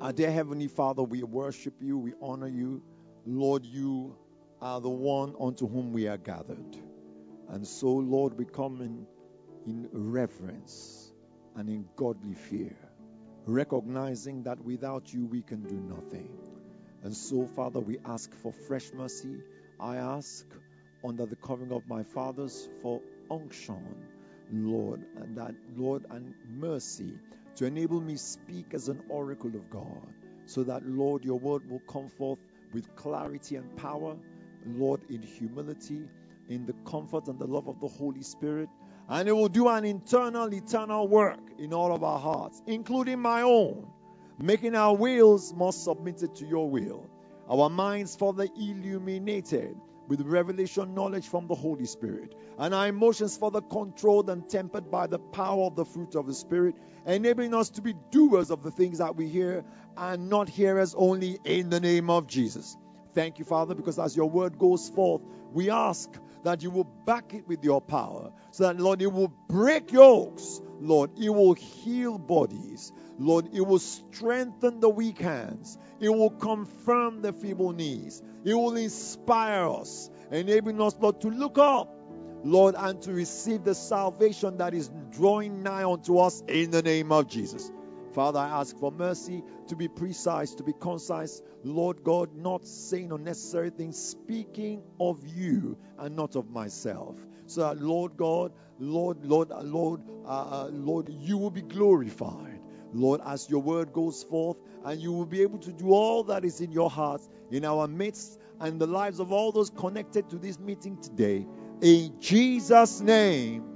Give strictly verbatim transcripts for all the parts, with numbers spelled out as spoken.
Our dear Heavenly Father, we worship you, we honor you. Lord, you are the one unto whom we are gathered. And so, Lord, we come in, in reverence and in godly fear, recognizing that without you we can do nothing. And so, Father, we ask for fresh mercy. I ask, under the covering of my fathers, for unction, Lord, and that, Lord, and mercy to enable me speak as an oracle of God, so that, Lord, your word will come forth with clarity and power, Lord, in humility, in the comfort and the love of the Holy Spirit, and it will do an internal, eternal work in all of our hearts, including my own, making our wills more submitted to your will, our minds further illuminated with revelation knowledge from the Holy Spirit, and our emotions further controlled and tempered by the power of the fruit of the Spirit, enabling us to be doers of the things that we hear and not hearers only, in the name of Jesus. Thank you, Father, because as your word goes forth, we ask that you will back it with your power, so that, Lord, it will break yokes, Lord, it will heal bodies, Lord, it will strengthen the weak hands, it will confirm the feeble knees, it will inspire us, enabling us, Lord, to look up, Lord, and to receive the salvation that is drawing nigh unto us in the name of Jesus. Father, I ask for mercy to be precise, to be concise. Lord God, not saying unnecessary things, speaking of you and not of myself. So that, Lord God, Lord, Lord, Lord, uh, Lord, you will be glorified. Lord, as your word goes forth, and you will be able to do all that is in your heart, in our midst, and the lives of all those connected to this meeting today. In Jesus' name,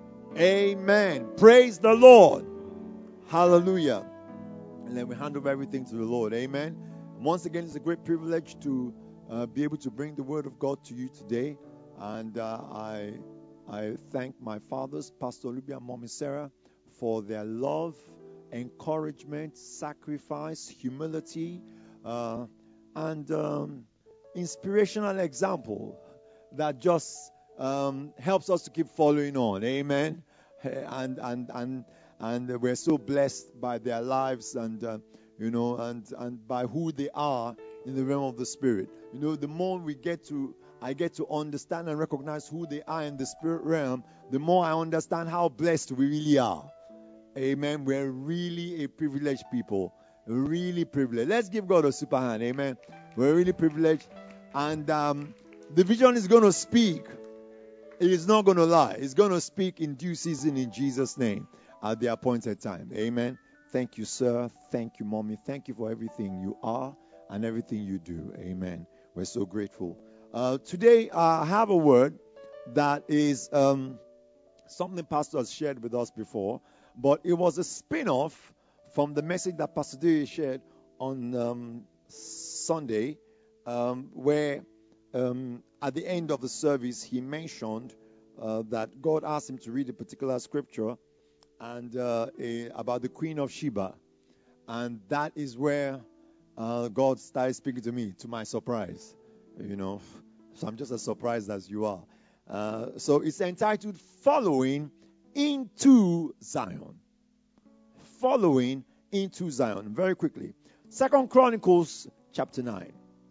amen. Praise the Lord. Hallelujah. And then we hand over everything to the Lord. Amen. Once again, it's a great privilege to uh, be able to bring the word of God to you today. And uh, I I thank my fathers, Pastor Olubia and Mommy Sarah, for their love, encouragement, sacrifice, humility, uh, and um, inspirational example that just um, helps us to keep following on. Amen. And and and and we're so blessed by their lives, and uh, you know, and and by who they are in the realm of the spirit. You know, the more we get to, I get to understand and recognize who they are in the spirit realm, the more I understand how blessed we really are. Amen. We're really a privileged people. Really privileged. Let's give God a super hand. Amen. We're really privileged. And um, the vision is going to speak. It is not going to lie. It's going to speak in due season in Jesus' name at the appointed time. Amen. Thank you, sir. Thank you, mommy. Thank you for everything you are and everything you do. Amen. We're so grateful. Uh, today, uh, I have a word that is um, something Pastor has shared with us before, but it was a spin-off from the message that Pastor Dewey shared on um, Sunday, um, where um, at the end of the service, he mentioned uh, that God asked him to read a particular scripture and uh, a, about the Queen of Sheba. And that is where uh, God started speaking to me, to my surprise. You know, so I'm just as surprised as you are. Uh, so it's entitled Following into Zion. Following into Zion. Very quickly. Second Chronicles chapter nine.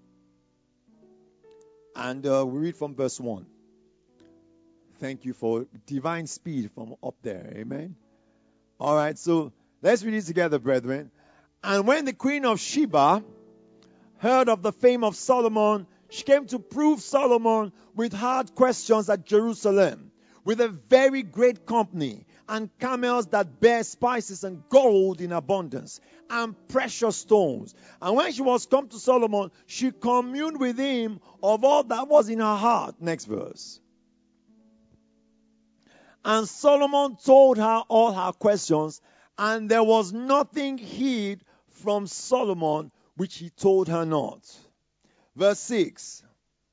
And uh, we read from verse one. Thank you for divine speed from up there. Amen. All right, so let's read it together, brethren. And when the Queen of Sheba heard of the fame of Solomon, she came to prove Solomon with hard questions at Jerusalem, with a very great company, and camels that bear spices and gold in abundance, and precious stones. And when she was come to Solomon, she communed with him of all that was in her heart. Next verse. And Solomon told her all her questions, and there was nothing hid from Solomon which he told her not. Verse six.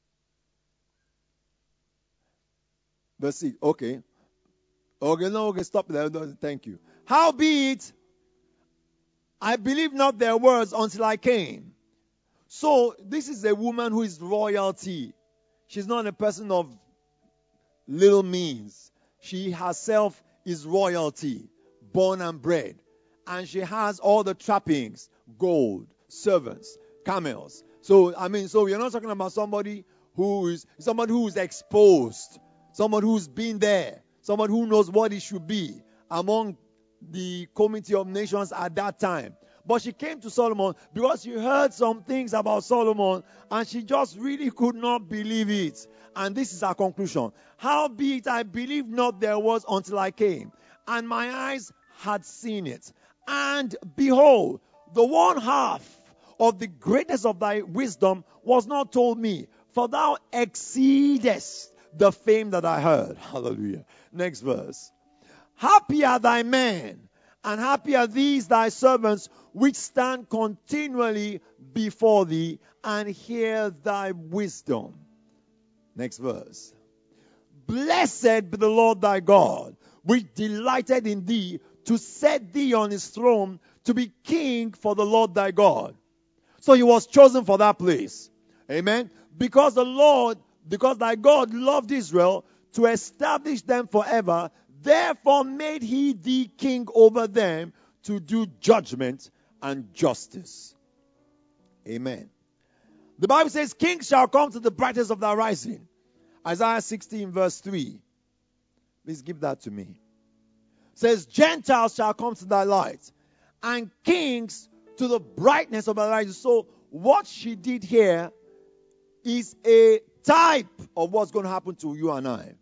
Verse six. Okay. Okay, no, okay, stop there. No, thank you. Howbeit, I believed not their words until I came. So, this is a woman who is royalty. She's not a person of little means. She herself is royalty, born and bred. And she has all the trappings, gold, servants, camels. So, I mean, so we're not talking about somebody who is, somebody who is exposed, someone who's been there, someone who knows what it should be among the community of nations at that time. But she came to Solomon because she heard some things about Solomon and she just really could not believe it. And this is her conclusion. Howbeit I believed not there was until I came, and my eyes had seen it. And behold, the one half of the greatness of thy wisdom was not told me, for thou exceedest the fame that I heard. Hallelujah. Next verse. Happy are thy men, and happy are these thy servants, which stand continually before thee, and hear thy wisdom. Next verse. Blessed be the Lord thy God, which delighted in thee, to set thee on his throne, to be king for the Lord thy God. So he was chosen for that place. Amen. Because the Lord, because thy God loved Israel to establish them forever, therefore made he thee king over them, to do judgment and justice. Amen. The Bible says, kings shall come to the brightness of thy rising. Isaiah sixteen verse three. Please give that to me. It says, Gentiles shall come to thy light, and kings to the brightness of thy rising. So what she did here is a type of what's going to happen to you and I.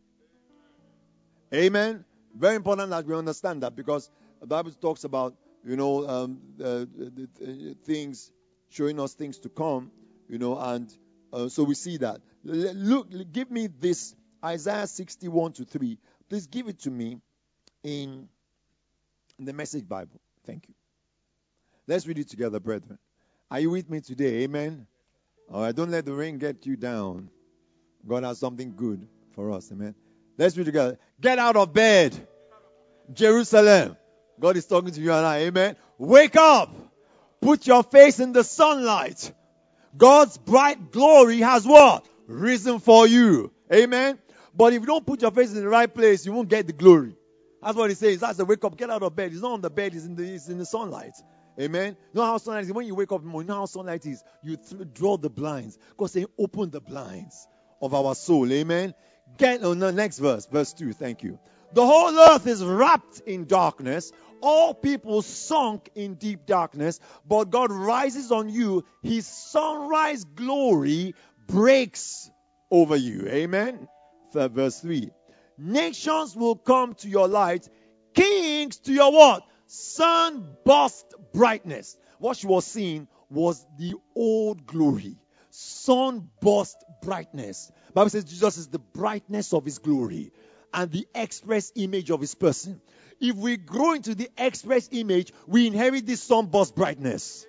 Amen. Very important that we understand that, because the Bible talks about, you know, um, uh, the, the things, showing us things to come, you know, and uh, so we see that. L- look, give me this Isaiah sixty-one to three. Please give it to me in, in the Message Bible. Thank you. Let's read it together, brethren. Are you with me today? Amen. All right, don't let the rain get you down. God has something good for us. Amen. Let's read together. Get out of bed, Jerusalem. God is talking to you and I. Amen. Wake up. Put your face in the sunlight. God's bright glory has what? Risen for you. Amen. But if you don't put your face in the right place, you won't get the glory. That's what he says. That's the wake up. Get out of bed. It's not on the bed. It's in the, it's in the sunlight. Amen. You know how sunlight is? When you wake up in the morning, you know how sunlight is? You th- draw the blinds. God saying, open the blinds of our soul. Amen. Get on the next verse. Verse two. Thank you. The whole earth is wrapped in darkness. All people sunk in deep darkness. But God rises on you. His sunrise glory breaks over you. Amen. Verse three. Nations will come to your light. Kings to your what? Sun-burst brightness. What she was seeing was the old glory. Sun-burst brightness. The Bible says Jesus is the brightness of his glory and the express image of his person. If we grow into the express image, we inherit this sun-burst brightness.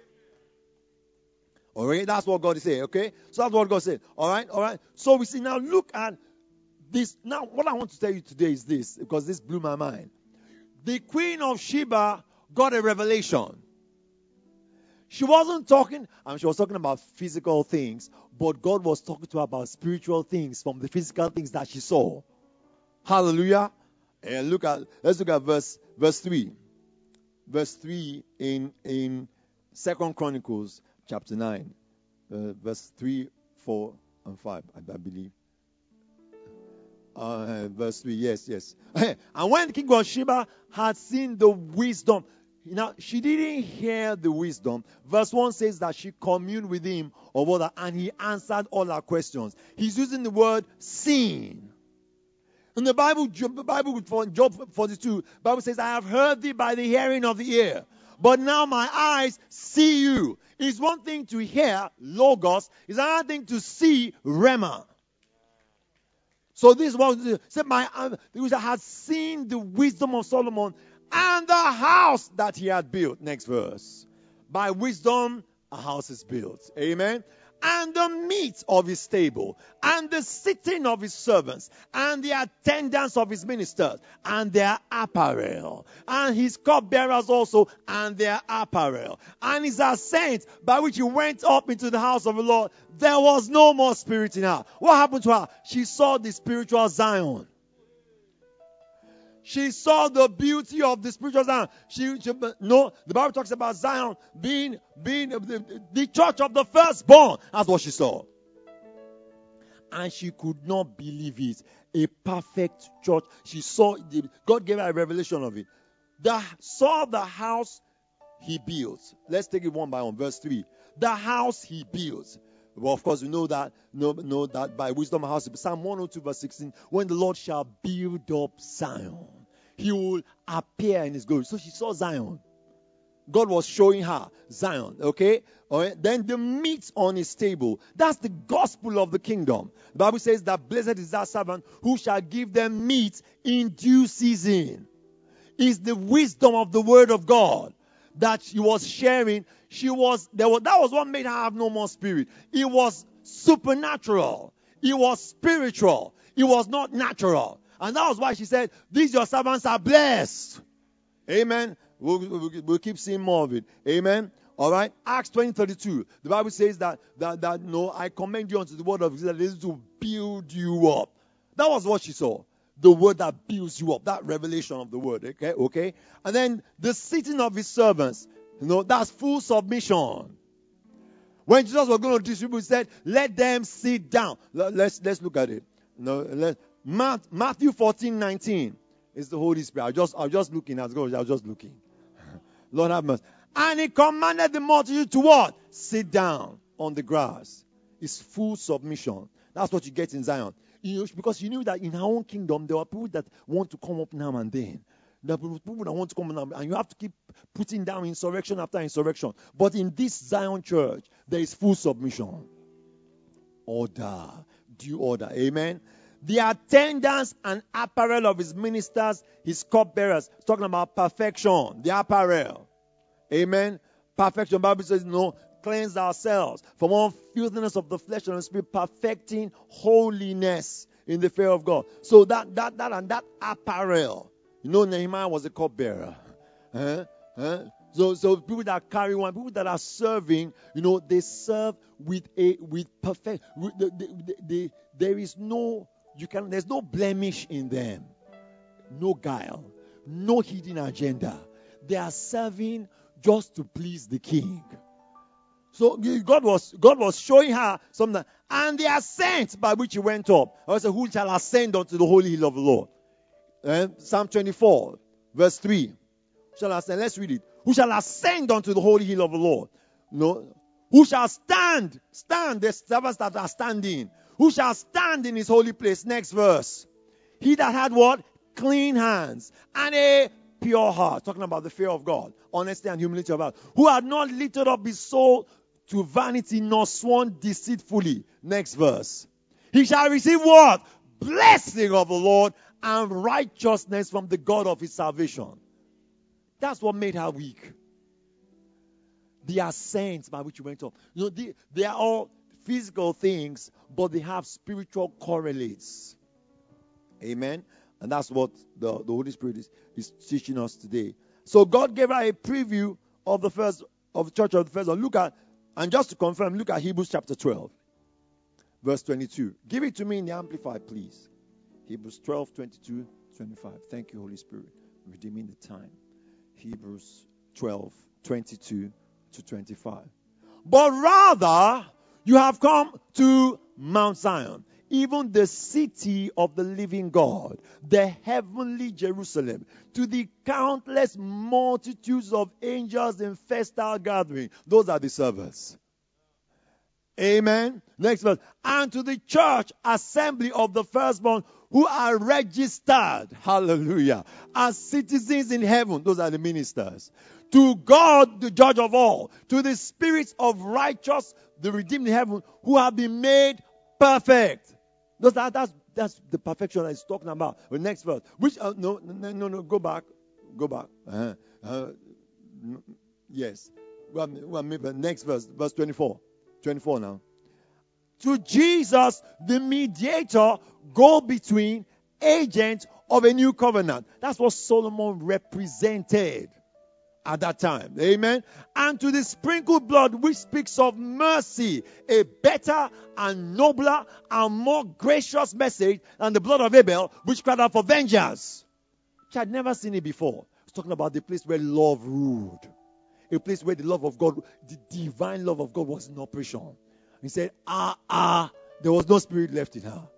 Alright, that's what God is saying, okay? So that's what God said. Alright, alright. So we see now, look at this. Now, what I want to tell you today is this, because this blew my mind. The Queen of Sheba got a revelation. She wasn't talking, I mean, she was talking about physical things, but God was talking to her about spiritual things from the physical things that she saw. Hallelujah. And look at, let's look at verse, verse three. Verse three in, in Second Chronicles chapter nine. Uh, verse three, four, and five, I, I believe. Uh, verse three, yes, yes. And when the king of Sheba had seen the wisdom, now she didn't hear the wisdom. Verse one says that she communed with him or whatever, and he answered all her questions. He's using the word seen. In the Bible, the Bible for Job forty-two, the Bible says, I have heard thee by the hearing of the ear, but now my eyes see you. It's one thing to hear, logos. It's another thing to see, rhema. So this was said, my uh, had seen the wisdom of Solomon and the house that he had built. Next verse. By wisdom, a house is built. Amen. And the meat of his table, and the sitting of his servants, and the attendance of his ministers, and their apparel, and his cupbearers also, and their apparel, and his ascent by which he went up into the house of the Lord. There was no more spirit in her. What happened to her? She saw the spiritual Zion. She saw the beauty of the spiritual Zion. She, she no, the Bible talks about Zion being, being the, the church of the firstborn. That's what she saw. And she could not believe it. A perfect church. She saw, God gave her a revelation of it. The, saw the house he built. Let's take it one by one. Verse three. The house he built. Well, of course, we know that, know, know that by wisdom and house. Psalm one oh two verse sixteen. When the Lord shall build up Zion, he will appear in his glory. So she saw Zion. God was showing her Zion. Okay? All right? Then the meat on his table. That's the gospel of the kingdom. The Bible says that blessed is that servant who shall give them meat in due season. It's the wisdom of the word of God that she was sharing. She was, there was, that was what made her have no more spirit. It was supernatural. It was spiritual. It was not natural. And that was why she said, these your servants are blessed. Amen. We'll, we'll, we'll keep seeing more of it. Amen. All right. Acts twenty thirty-two. The Bible says that, that, that no, I commend you unto the word of God that is to build you up. That was what she saw. The word that builds you up. That revelation of the word. Okay. Okay. And then the sitting of his servants. You know, that's full submission. When Jesus was going to distribute, he said, let them sit down. Let's, let's look at it. You know, let, Matthew fourteen nineteen is the Holy Spirit. I just, I was just looking at God. I was just looking. Lord have mercy. And he commanded the multitude to what? Sit down on the grass. It's full submission. That's what you get in Zion. You know, because you knew that in our own kingdom, there are people that want to come up now and then. There are people that want to come up, and you have to keep putting down insurrection after insurrection. But in this Zion church, there is full submission. Order. Due order. Amen. The attendance and apparel of his ministers, his cupbearers. Talking about perfection. The apparel. Amen. Perfection. The Bible says, no, cleanse ourselves from all filthiness of the flesh and the spirit, perfecting holiness in the fear of God. So that, that, that, and that apparel. You know, Nehemiah was a cupbearer. Huh? Huh? So, so people that carry one, people that are serving, you know, they serve with a with perfect. With the, the, the, the, there is no you can. There's no blemish in them, no guile, no hidden agenda. They are serving just to please the King. So God was God was showing her something, and the ascent by which he went up. I said, who shall ascend unto the holy hill of the Lord? Uh, Psalm twenty-four, verse three. Shall ascend? Let's read it. Who shall ascend unto the holy hill of the Lord? No. Who shall stand? Stand. The servants that are standing. Who shall stand in his holy place? Next verse. He that had what? Clean hands and a pure heart. Talking about the fear of God, honesty and humility of heart. Who had not lifted up his soul to vanity nor sworn deceitfully. Next verse. He shall receive what? Blessing of the Lord and righteousness from the God of his salvation. That's what made her weak. The ascent by which you went up. You know, they, they are all physical things, but they have spiritual correlates. Amen. And that's what the, the Holy Spirit is, is teaching us today. So God gave her a preview of the first of the church of the first. Look at, and just to confirm, look at Hebrews chapter twelve, verse twenty-two. Give it to me in the Amplified, please. Hebrews twelve, twenty-two, twenty-five. Thank you, Holy Spirit, redeeming the time. Hebrews twelve, twenty-two to twenty-five. But rather, you have come to Mount Zion, even the city of the living God, the heavenly Jerusalem, to the countless multitudes of angels in festal gathering. Those are the servers. Amen. Next verse. And to the church assembly of the firstborn who are registered, hallelujah, as citizens in heaven. Those are the ministers. To God, the judge of all. To the spirits of righteous, the redeemed in heaven, who have been made perfect. Those are, that's, that's the perfection that he's talking about. The next verse. Which, uh, no, no, no, no, go back. Go back. Uh-huh. Uh, yes. Well, well, maybe next verse, verse twenty-four. twenty-four now. To Jesus, the mediator, go between, agent of a new covenant. That's what Solomon represented at that time. Amen. And to the sprinkled blood which speaks of mercy, a better and nobler and more gracious message than the blood of Abel, which cried out for vengeance. She had never seen it before. It's talking about the place where love ruled. A place where the love of God, the divine love of God was in operation. He said, ah, ah, there was no spirit left in her.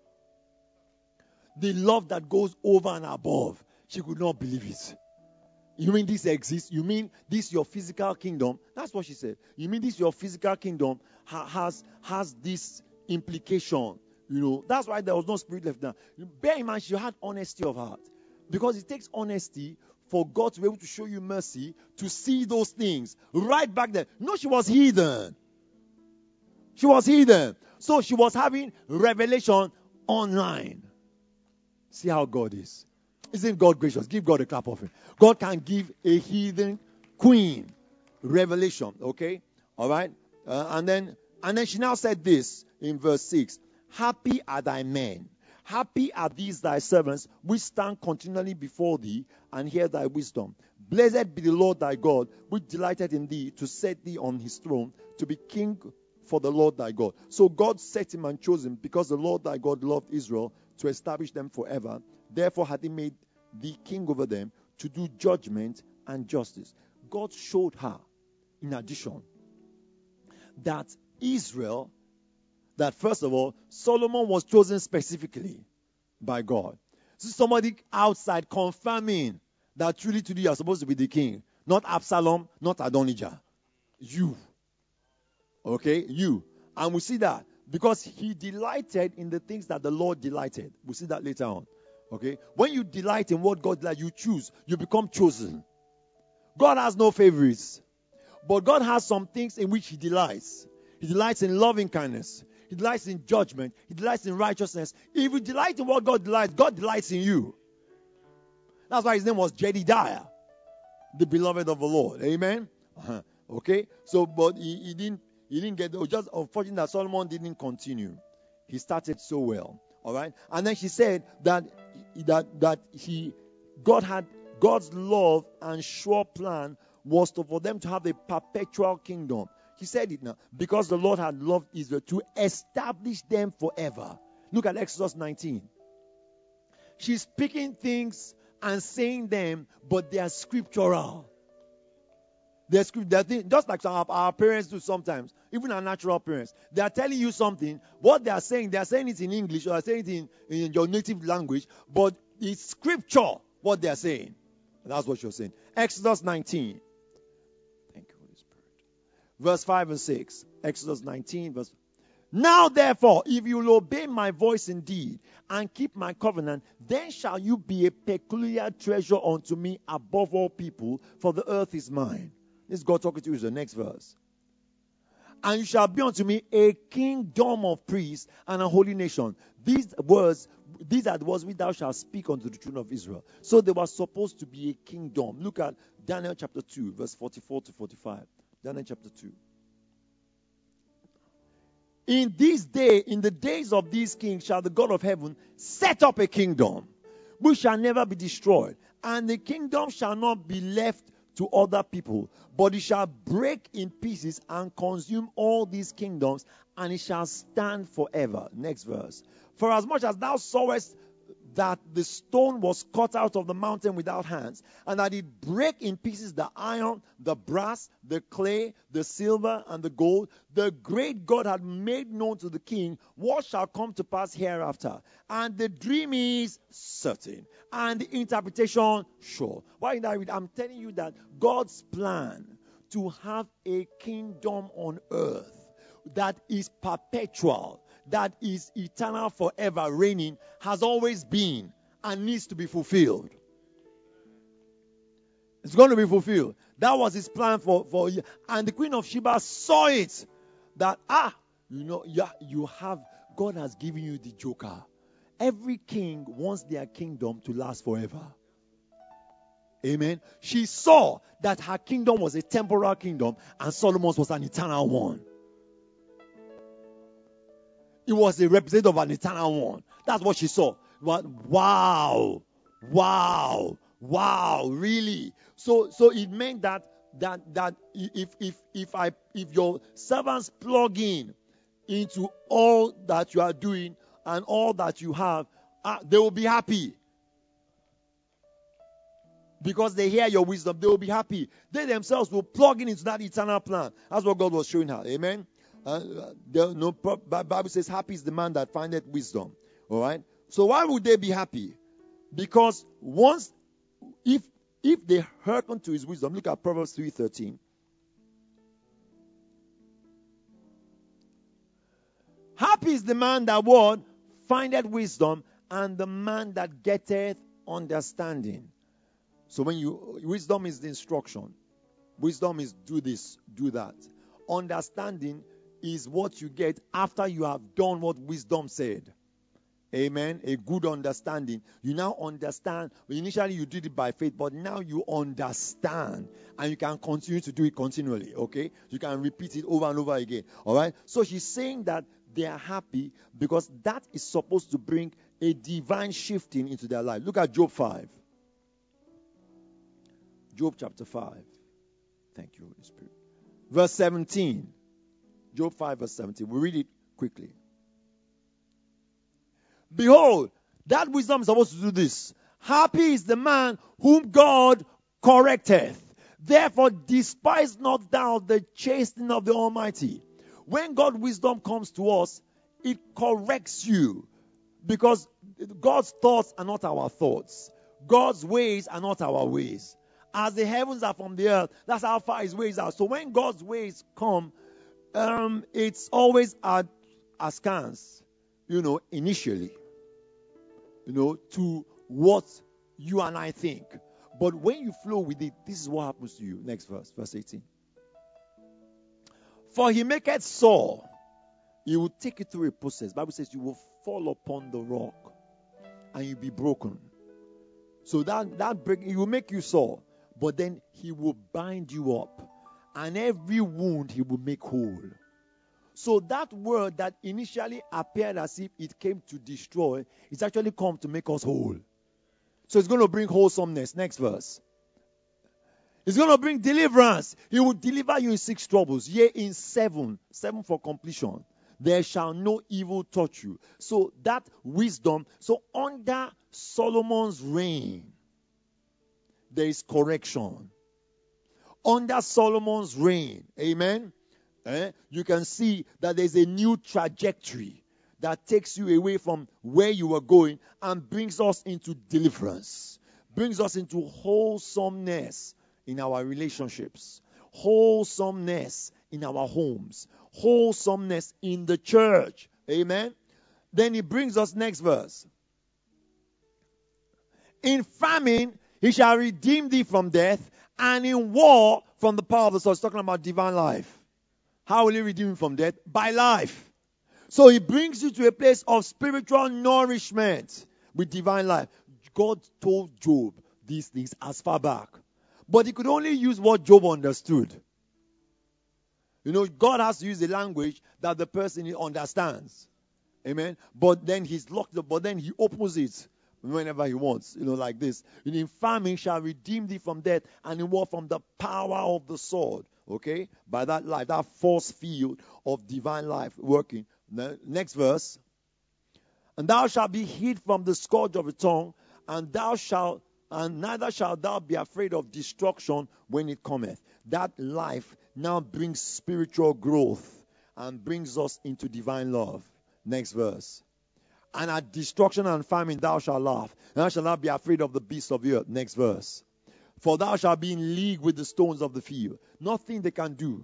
The love that goes over and above. She could not believe it. You mean this exists? You mean this your physical kingdom? That's what she said. You mean this your physical kingdom ha- has, has this implication? You know, that's why there was no spirit left now. Bear in mind, she had honesty of heart. Because it takes honesty for God to be able to show you mercy, to see those things right back there. No, she was heathen. She was heathen. So she was having revelation online. See how God is. Isn't God gracious? Give God a clap of it. God can give a heathen queen revelation. Okay? All right? Uh, and then and then she now said this in verse six. Happy are thy men. Happy are these thy servants, which stand continually before thee and hear thy wisdom. Blessed be the Lord thy God, which delighted in thee to set thee on his throne, to be king for the Lord thy God. So God set him and chose him, because the Lord thy God loved Israel, to establish them forever. Therefore hath he made thee king over them, to do judgment and justice. God showed her, in addition, that Israel, that first of all, Solomon was chosen specifically by God. So somebody outside confirming that truly, truly you are supposed to be the king. Not Absalom, not Adonijah. You. Okay? You. And we see that because he delighted in the things that the Lord delighted. We'll see that later on. Okay? When you delight in what God delights, you choose. You become chosen. God has no favorites. But God has some things in which he delights. He delights in loving kindness. He delights in judgment. He delights in righteousness. If you delight in what God delights, God delights in you. That's why his name was Jedidiah, the beloved of the Lord. Amen? Uh-huh. Okay? So, but he, he didn't he didn't get, it was just unfortunate that Solomon didn't continue. He started so well. All right? And then she said that, that, that he, God had, God's love and sure plan was to, for them to have a perpetual kingdom. He said it now. Because the Lord had loved Israel to establish them forever. Look at Exodus nineteen. She's speaking things and saying them, but they are scriptural. They're, they're things, just like our, our parents do sometimes, even our natural parents. They are telling you something. What they are saying, they are saying it in English or saying it in, in your native language, but it's scripture what they are saying. And that's what you're saying. Exodus nineteen. Thank you, Holy Spirit. Verse five and six. Exodus nineteen, verse. Now therefore, if you will obey my voice indeed, and keep my covenant, then shall you be a peculiar treasure unto me above all people, for the earth is mine. This is God talking to you in the next verse. And you shall be unto me a kingdom of priests and a holy nation. These words, these are the words which thou shalt speak unto the children of Israel. So they were supposed to be a kingdom. Look at Daniel chapter two, verse forty-four to forty-five. Daniel chapter two. In this day, in the days of these kings, shall the God of heaven set up a kingdom which shall never be destroyed. And the kingdom shall not be left to other people, but it shall break in pieces and consume all these kingdoms, and it shall stand forever. Next verse. For as much as thou sawest that the stone was cut out of the mountain without hands, and that it break in pieces the iron, the brass, the clay, the silver, and the gold, the great God had made known to the king what shall come to pass hereafter. And the dream is certain, and the interpretation sure. Why did I read? I'm telling you that God's plan to have a kingdom on earth that is perpetual, that is eternal, forever reigning, has always been and needs to be fulfilled. It's going to be fulfilled. That was his plan for, for you. And the Queen of Sheba saw it. That, ah, you know, you, you have, God has given you the joker. Every king wants their kingdom to last forever. Amen. She saw that her kingdom was a temporal kingdom and Solomon's was an eternal one. It was a representative of an eternal one. That's what she saw. Wow. Wow. Wow. Really? So so it meant that that that if if if I if your servants plug in into all that you are doing and all that you have, uh, they will be happy. because they hear your wisdom, they will be happy. They themselves will plug in into that eternal plan. That's what God was showing her. Amen. Uh, the no, Bible says, happy is the man that findeth wisdom. All right. So why would they be happy? Because once, if if they hearken to his wisdom, look at Proverbs three thirteen. Happy is the man that what findeth wisdom, and the man that getteth understanding. So when you, wisdom is the instruction. Wisdom is do this, do that. Understanding is what you get after you have done what wisdom said. Amen. A good understanding. You now understand. Initially you did it by faith, but now you understand. And you can continue to do it continually. Okay? You can repeat it over and over again. Alright? So she's saying that they are happy because that is supposed to bring a divine shifting into their life. Look at Job five. Job chapter five. Thank you, Holy Spirit. Verse seventeen. Job five verse seventeen. We'll read it quickly. Behold, that wisdom is supposed to do this. Happy is the man whom God correcteth. Therefore despise not thou the chastening of the Almighty. When God's wisdom comes to us, it corrects you. Because God's thoughts are not our thoughts. God's ways are not our ways. As the heavens are from the earth, that's how far his ways are. So when God's ways come, um, it's always at askance, you know, initially, you know, to what you and I think. But when you flow with it, this is what happens to you. Next verse, verse eighteen. For he maketh sore. He will take you through a process. Bible says you will fall upon the rock and you'll be broken. So that, that break, he will make you sore. But then he will bind you up. And every wound he will make whole. So that word that initially appeared as if it came to destroy, it's actually come to make us whole. So it's going to bring wholesomeness. Next verse. It's going to bring deliverance. He will deliver you in six troubles. Yea, in seven. Seven for completion. There shall no evil touch you. So that wisdom. So under Solomon's reign, there is correction. Under Solomon's reign, amen, eh, you can see that there's a new trajectory that takes you away from where you were going and brings us into deliverance, brings us into wholesomeness in our relationships, wholesomeness in our homes, wholesomeness in the church, amen. Then he brings us next verse. In famine, he shall redeem thee from death, and in war from the power of the sword. It's talking about divine life. How will he redeem you from death? By life. So he brings you to a place of spiritual nourishment with divine life. God told Job these things as far back. But he could only use what Job understood. You know, God has to use the language that the person understands. Amen. But then he's locked up. But then he opens it whenever he wants. You know, like this. In famine shall redeem thee from death, and in war from the power of the sword. Okay? By that life, that force field of divine life working. Next verse. And thou shalt be hid from the scourge of the tongue, and thou shalt, and neither shalt thou be afraid of destruction when it cometh. That life now brings spiritual growth and brings us into divine love. Next verse. And at destruction and famine thou shalt laugh, and thou shalt not be afraid of the beasts of the earth. Next verse. For thou shalt be in league with the stones of the field. Nothing they can do.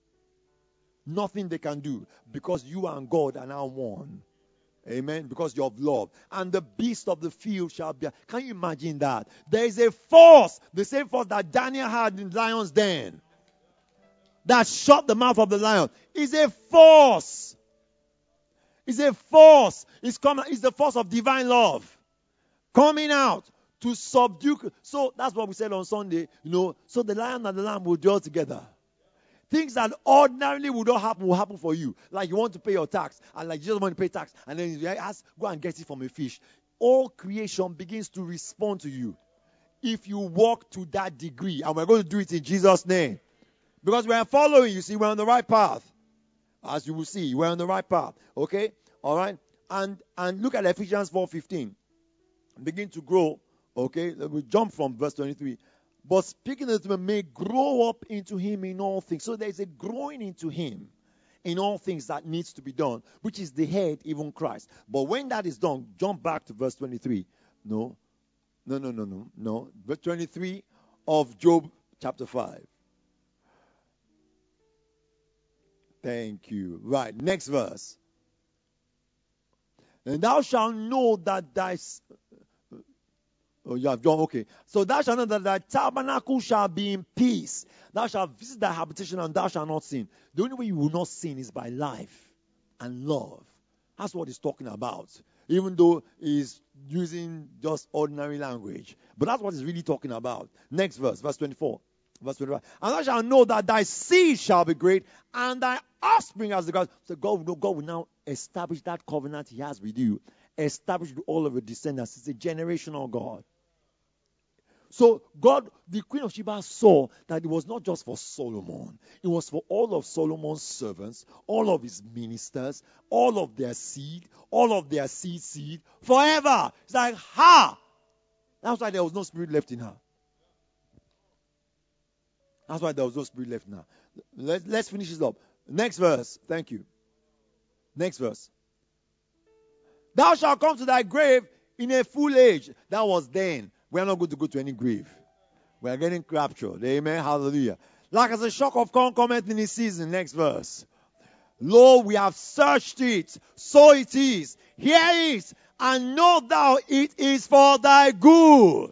Nothing they can do. Because you and God are now one. Amen. Because you're of love. And the beast of the field shall be. Can you imagine that? There is a force. The same force that Daniel had in the lion's den. That shut the mouth of the lion. Is a force. It's a force. It's, coming, it's the force of divine love. Coming out to subdue. So that's what we said on Sunday. You know, so the lion and the lamb will dwell together. Things that ordinarily would not happen will happen for you. Like you want to pay your tax. And like you just want to pay tax. And then you ask, go and get it from a fish. All creation begins to respond to you. If you walk to that degree. And we're going to do it in Jesus' name. Because we are following, you see, we're on the right path. As you will see, we're on the right path. Okay? All right? And and look at Ephesians four fifteen. Begin to grow Okay, we jump from verse twenty-three. But speaking of the may grow up into him in all things. So there is a growing into him in all things that needs to be done, which is the head, even Christ. But when that is done, jump back to verse twenty-three. No, no, no, no, no, no. Verse twenty-three of Job chapter five. Thank you. Right, next verse. And thou shalt know that thy... Oh, you have done, okay. So thou shalt know that thy tabernacle shall be in peace. Thou shalt visit thy habitation and thou shalt not sin. The only way you will not sin is by life and love. That's what he's talking about. Even though he's using just ordinary language. But that's what he's really talking about. Next verse, verse twenty-four. Verse twenty-five. And thou shalt know that thy seed shall be great and thy offspring as the grass. So God, God will now establish that covenant he has with you. Establish with all of your descendants. It's a generational God. So God, the Queen of Sheba saw that it was not just for Solomon. It was for all of Solomon's servants, all of his ministers, all of their seed, all of their seed seed, forever. It's like, ha! That's why there was no spirit left in her. That's why there was no spirit left in her. Let, let's finish this up. Next verse. Thank you. Next verse. Thou shalt come to thy grave in a full age. That was then. We are not going to go to any grave. We are getting captured. Amen. Hallelujah. Like as a shock of corn cometh in his season. Next verse. Lo, we have searched it. So it is. Hear it. And know thou it is for thy good.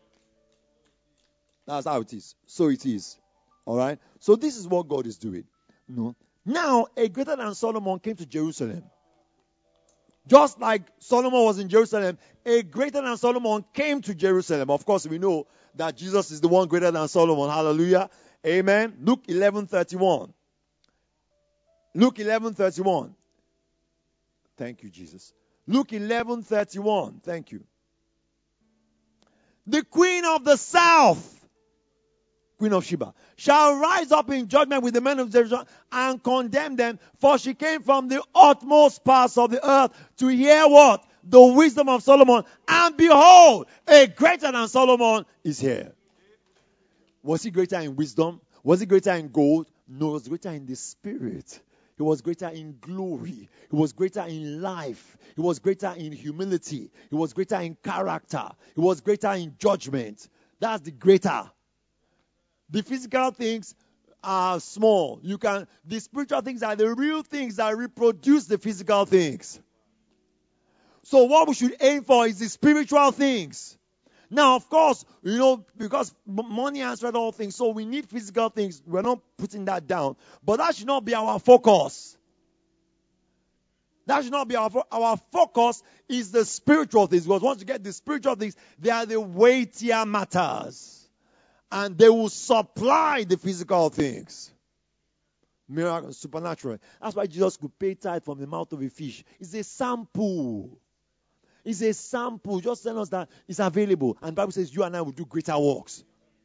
That's how it is. So it is. Alright. So this is what God is doing. No. Now, a greater than Solomon came to Jerusalem. Just like Solomon was in Jerusalem, a greater than Solomon came to Jerusalem. Of course, we know that Jesus is the one greater than Solomon. Hallelujah. Amen. Luke eleven thirty-one. Luke eleven thirty-one. Thank you, Jesus. Luke eleven thirty-one. Thank you. The queen of the south, Queen of Sheba, shall rise up in judgment with the men of Jerusalem and condemn them, for she came from the utmost parts of the earth to hear what? The wisdom of Solomon. And behold, a greater than Solomon is here. Was he greater in wisdom? Was he greater in gold? No, he was greater in the spirit. He was greater in glory. He was greater in life. He was greater in humility. He was greater in character. He was greater in judgment. That's the greater. The physical things are small. You can, the spiritual things are the real things that reproduce the physical things. So what we should aim for is the spiritual things. Now, of course, you know, because money answers all things, so we need physical things. We're not putting that down. But that should not be our focus. That should not be our focus. Our focus is the spiritual things. Because once you get the spiritual things, they are the weightier matters. And they will supply the physical things. Miracle, supernatural. That's why Jesus could pay tithe from the mouth of a fish. It's a sample. It's a sample. Just tell us that it's available. And the Bible says you and I will do greater works.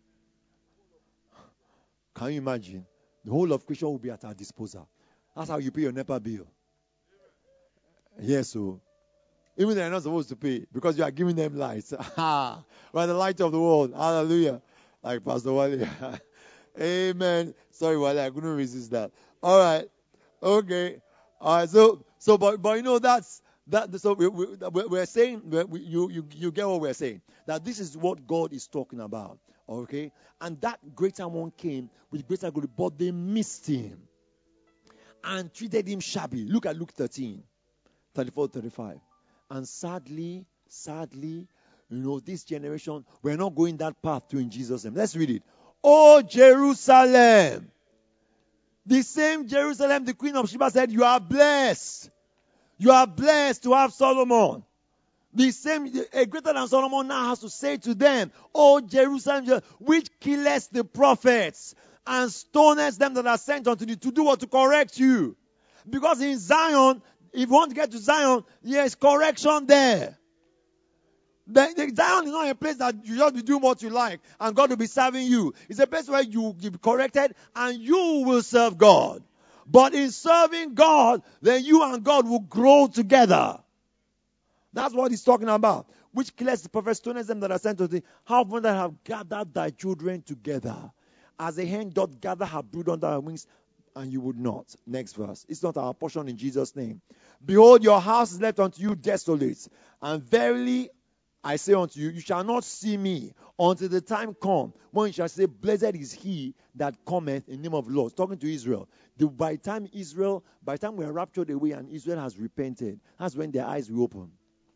Can you imagine? The whole of creation will be at our disposal. That's how you pay your NEPA bill. Yes, so. Even they're not supposed to pay because you are giving them lights. We're the light of the world. Hallelujah. Like Pastor Wale. Amen. Sorry, Wale, I couldn't resist that. All right. Okay. All right. So, so, but, but you know, that's, that, so we, we, we're saying, we, you, you, you get what we're saying. That this is what God is talking about. Okay. And that greater one came with greater glory, but they missed him and treated him shabby. Look at Luke thirteen, thirty-four, thirty-five. And sadly, sadly, you know, this generation, we're not going that path to in Jesus' name. Let's read it. Oh, Jerusalem. The same Jerusalem, the Queen of Sheba said, you are blessed. You are blessed to have Solomon. The same, a greater than Solomon now has to say to them, oh, Jerusalem, which killeth the prophets and stonest them that are sent unto thee to do what? To correct you. Because in Zion, if you want to get to Zion, there's correction there. The, the Zion is not a place that you just be doing what you like and God will be serving you. It's a place where you will be corrected and you will serve God. But in serving God, then you and God will grow together. That's what he's talking about. which killest the prophet, stonest them that are sent to thee. How often that have gathered thy children together, as a hen doth gather her brood under her wings, and you would not. Next verse. It's not our portion in Jesus' name. Behold, your house is left unto you desolate, and verily I say unto you, you shall not see me until the time come when you shall say, blessed is he that cometh in the name of the Lord. Talking to Israel. The, by the time Israel, by the time we are raptured away and Israel has repented, that's when their eyes will open.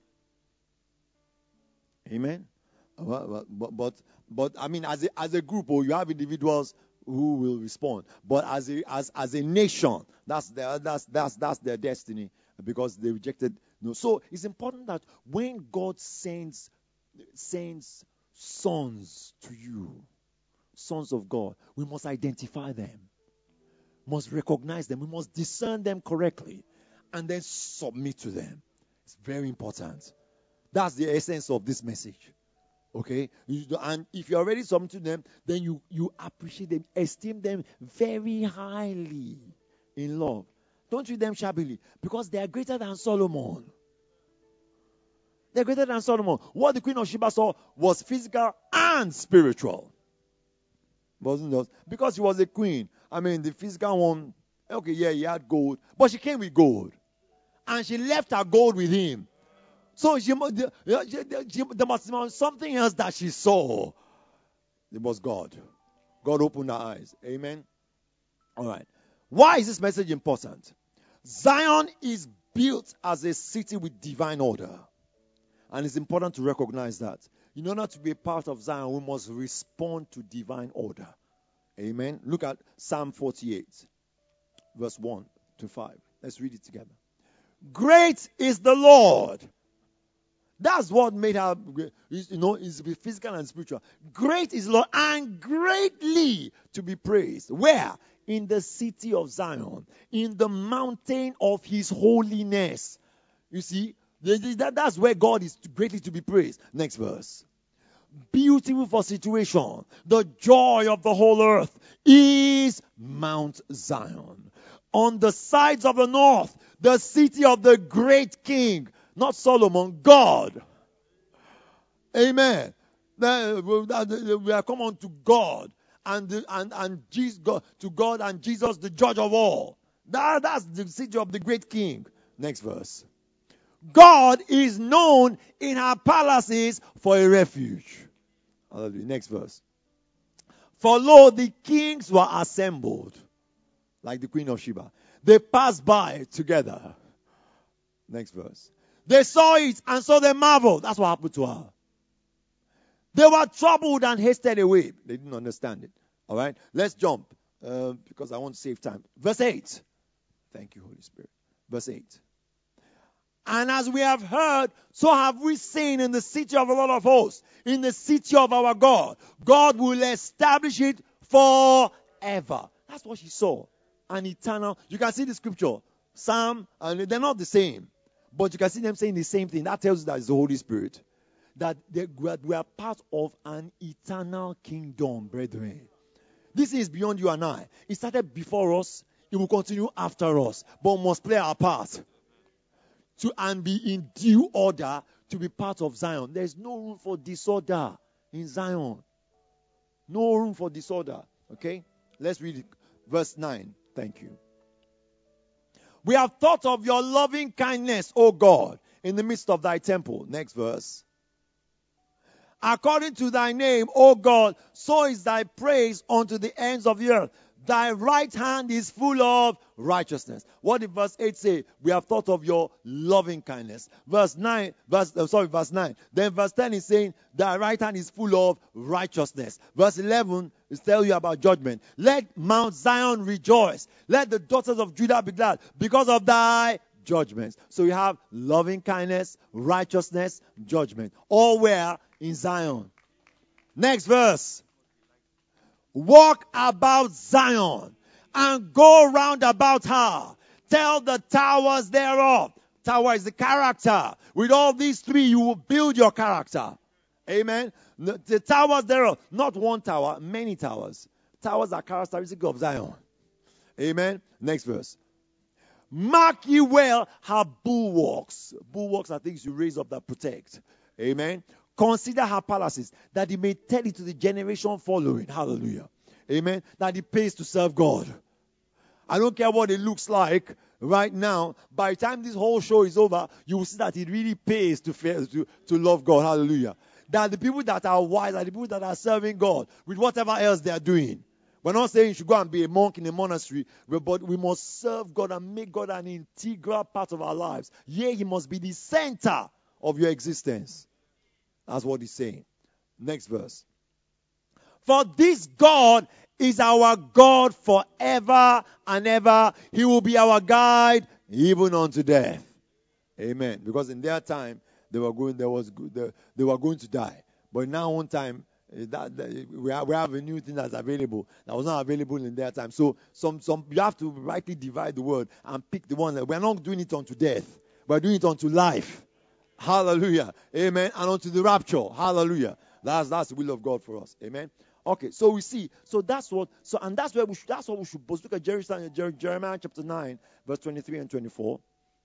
Amen. But, but, but, but I mean, as a, as a group, or you have individuals who will respond. But as a as as a nation, that's their that's that's that's their destiny, because they rejected. No, so it's important that when God sends sends sons to you, sons of God, we must identify them, must recognize them, we must discern them correctly, and then submit to them. It's very important. That's the essence of this message. Okay? And if you're already submitted to them, then you, you appreciate them, esteem them very highly in love. Don't treat them shabbily, because they are greater than Solomon. They're greater than Solomon. What the Queen of Sheba saw was physical and spiritual. Wasn't it? Because she was a queen. I mean, the physical one, okay, yeah, he had gold, but she came with gold. And she left her gold with him. So she, there must be something else that she saw. It was God. God opened her eyes. Amen. All right. Why is this message important? Zion is built as a city with divine order. And it's important to recognize that. In order to be a part of Zion, we must respond to divine order. Amen. Look at Psalm forty-eight, verse one to five. Let's read it together. Great is the Lord. That's what made her, you know, is to be physical and spiritual. Great is the Lord, and greatly to be praised. Where? In the city of Zion, in the mountain of his holiness. You see, that's where God is greatly to be praised. Next verse. Beautiful for situation. The joy of the whole earth is Mount Zion. On the sides of the north, the city of the great king. Not Solomon, God. Amen. We are come on to God and and and Jesus, God, to God and Jesus, the judge of all. That, that's the city of the great king. Next verse. God is known in her palaces for a refuge. Hallelujah. Next verse. For lo, the kings were assembled, like the Queen of Sheba. They passed by together. Next verse. They saw it and so they marveled. That's what happened to her. They were troubled and hasted away. They didn't understand it. All right. Let's jump uh, because I want to save time. Verse eight. Thank you, Holy Spirit. Verse eight. And as we have heard, so have we seen in the city of the Lord of hosts, in the city of our God. God will establish it forever. That's what she saw. An eternal. You can see the scripture. Psalm, and they're not the same. But you can see them saying the same thing. That tells you that it's the Holy Spirit. That they, we are part of an eternal kingdom, brethren. This is beyond you and I. It started before us. It will continue after us. But we must play our part. To, and be in due order to be part of Zion. There is no room for disorder in Zion. No room for disorder. Okay? Let's read it. Verse nine. Thank you. We have thought of your loving kindness, O God, in the midst of thy temple. Next verse. According to thy name, O God, so is thy praise unto the ends of the earth. Thy right hand is full of righteousness. What did verse eight say? We have thought of your loving kindness. Verse nine, verse, uh, sorry, verse nine. Then verse ten is saying, thy right hand is full of righteousness. Verse eleven is telling you about judgment. Let Mount Zion rejoice. Let the daughters of Judah be glad because of thy judgments. So you have loving kindness, righteousness, judgment. All where? In Zion. Next verse. Walk about Zion and go round about her. Tell the towers thereof. Tower is the character. With all these three, you will build your character. Amen. The towers thereof. Not one tower, many towers. Towers are characteristic of Zion. Amen. Next verse. Mark ye well her bulwarks. Bulwarks are things you raise up that protect. Amen. Consider her palaces, that he may tell it to the generation following. Hallelujah. Amen. That it pays to serve God. I don't care what it looks like right now. By the time this whole show is over, you will see that it really pays to, to, to love God. Hallelujah. That the people that are wise are the people that are serving God with whatever else they are doing. We're not saying you should go and be a monk in a monastery, but we must serve God and make God an integral part of our lives. Yea, he must be the center of your existence. That's what he's saying. Next verse. For this God is our God forever and ever. He will be our guide even unto death. Amen. Because in their time, they were going, there was, they, they were going to die. But now one time, that, that we, have, we have a new thing that's available that was not available in their time. So some, some you have to rightly divide the word and pick the one that we're not doing it unto death. We're doing it unto life. Hallelujah. Amen. And unto the rapture. Hallelujah. That's that's the will of God for us. Amen. Okay, so we see. So that's what. So and that's where we should. That's what we should boast. Look at Jeremiah, Jeremiah chapter nine, verse twenty-three and twenty-four.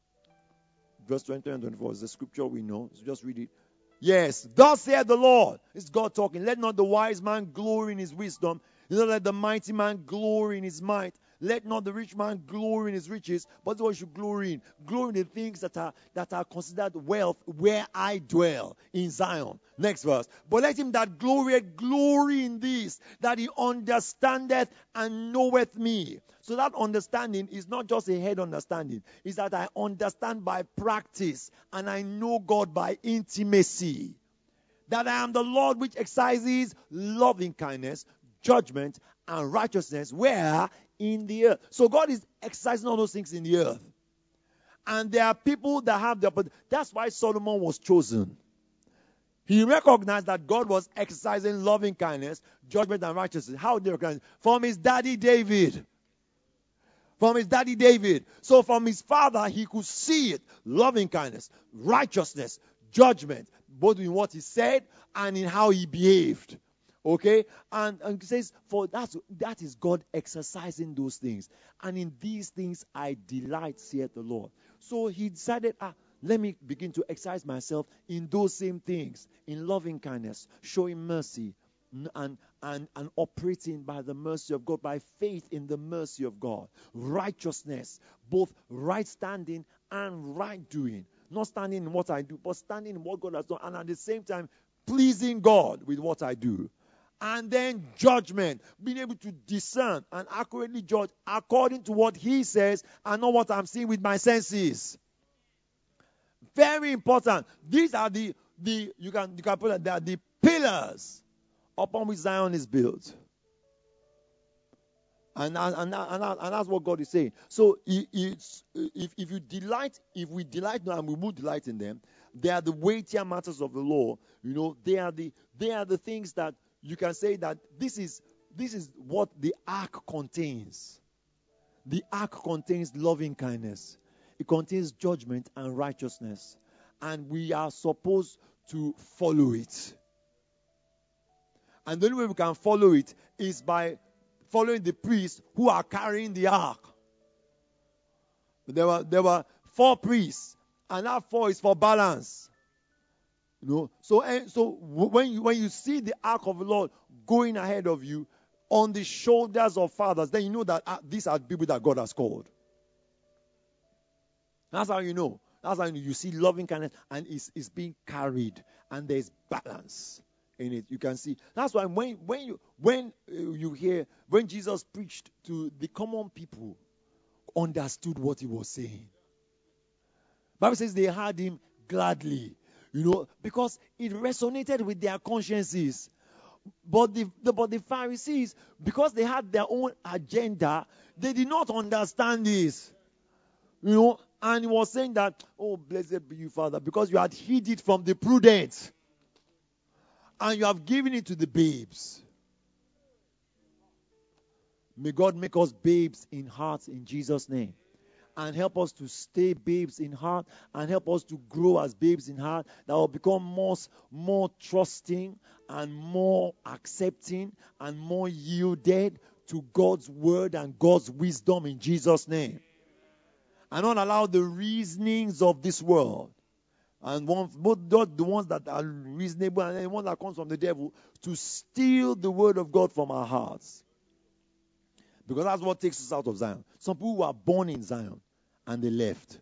Verse twenty-three and twenty-four is the scripture we know. So just read it. Yes, thus saith the Lord. It's God talking. Let not the wise man glory in his wisdom. Neither let the mighty man glory in his might. Let not the rich man glory in his riches, but what should glory in? Glory in the things that are that are considered wealth, where I dwell in Zion. Next verse. But let him that glorieth glory in this, that he understandeth and knoweth me. So that understanding is not just a head understanding. It's that I understand by practice and I know God by intimacy. That I am the Lord which exercises loving kindness, judgment, and righteousness. Where? In the earth. So God is exercising all those things in the earth. And there are people that have the opportunity. That's why Solomon was chosen. He recognized that God was exercising loving kindness, judgment, and righteousness. How did he recognize? From his daddy David. From his daddy David. So from his father, he could see it. Loving kindness, righteousness, judgment. Both in what he said and in how he behaved. Okay? And, and he says, for that's, that is God exercising those things. And in these things I delight, saith the Lord. So he decided, ah, let me begin to exercise myself in those same things. In loving kindness, showing mercy, and, and, and operating by the mercy of God, by faith in the mercy of God. Righteousness, both right standing and right doing. Not standing in what I do, but standing in what God has done. And at the same time, pleasing God with what I do. And then judgment, being able to discern and accurately judge according to what he says and not what I'm seeing with my senses. Very important. These are the, the you can you can put it, they are the pillars upon which Zion is built. And, and, and, and, and that's what God is saying. So it, it's, if, if you delight, if we delight and we will delight in them, they are the weightier matters of the law. You know, they are the they are the things that you can say that this is this is what the ark contains. The ark contains loving kindness. It contains judgment and righteousness. And we are supposed to follow it. And the only way we can follow it is by following the priests who are carrying the ark. There were there were four priests, and that four is for balance. You know, so and so when you when you see the ark of the Lord going ahead of you on the shoulders of fathers, then you know that uh, these are people that God has called. That's how you know. That's how you, know. You see loving kindness, and it's, it's being carried, and there's balance in it. You can see. That's why when when you when uh, you hear when Jesus preached to the common people, understood what he was saying. Bible says they heard him gladly, you know, because it resonated with their consciences. But the, the but the Pharisees, because they had their own agenda, they did not understand this, you know. And he was saying that, oh, blessed be you, Father, because you had hid it from the prudent, and you have given it to the babes. May God make us babes in heart in Jesus' name. And help us to stay babes in heart, and help us to grow as babes in heart, that will become more, more trusting and more accepting and more yielded to God's word and God's wisdom in Jesus' name. And not allow the reasonings of this world And one, both not the ones that are reasonable and the one that comes from the devil, to steal the word of God from our hearts. Because that's what takes us out of Zion. Some people were born in Zion and they left.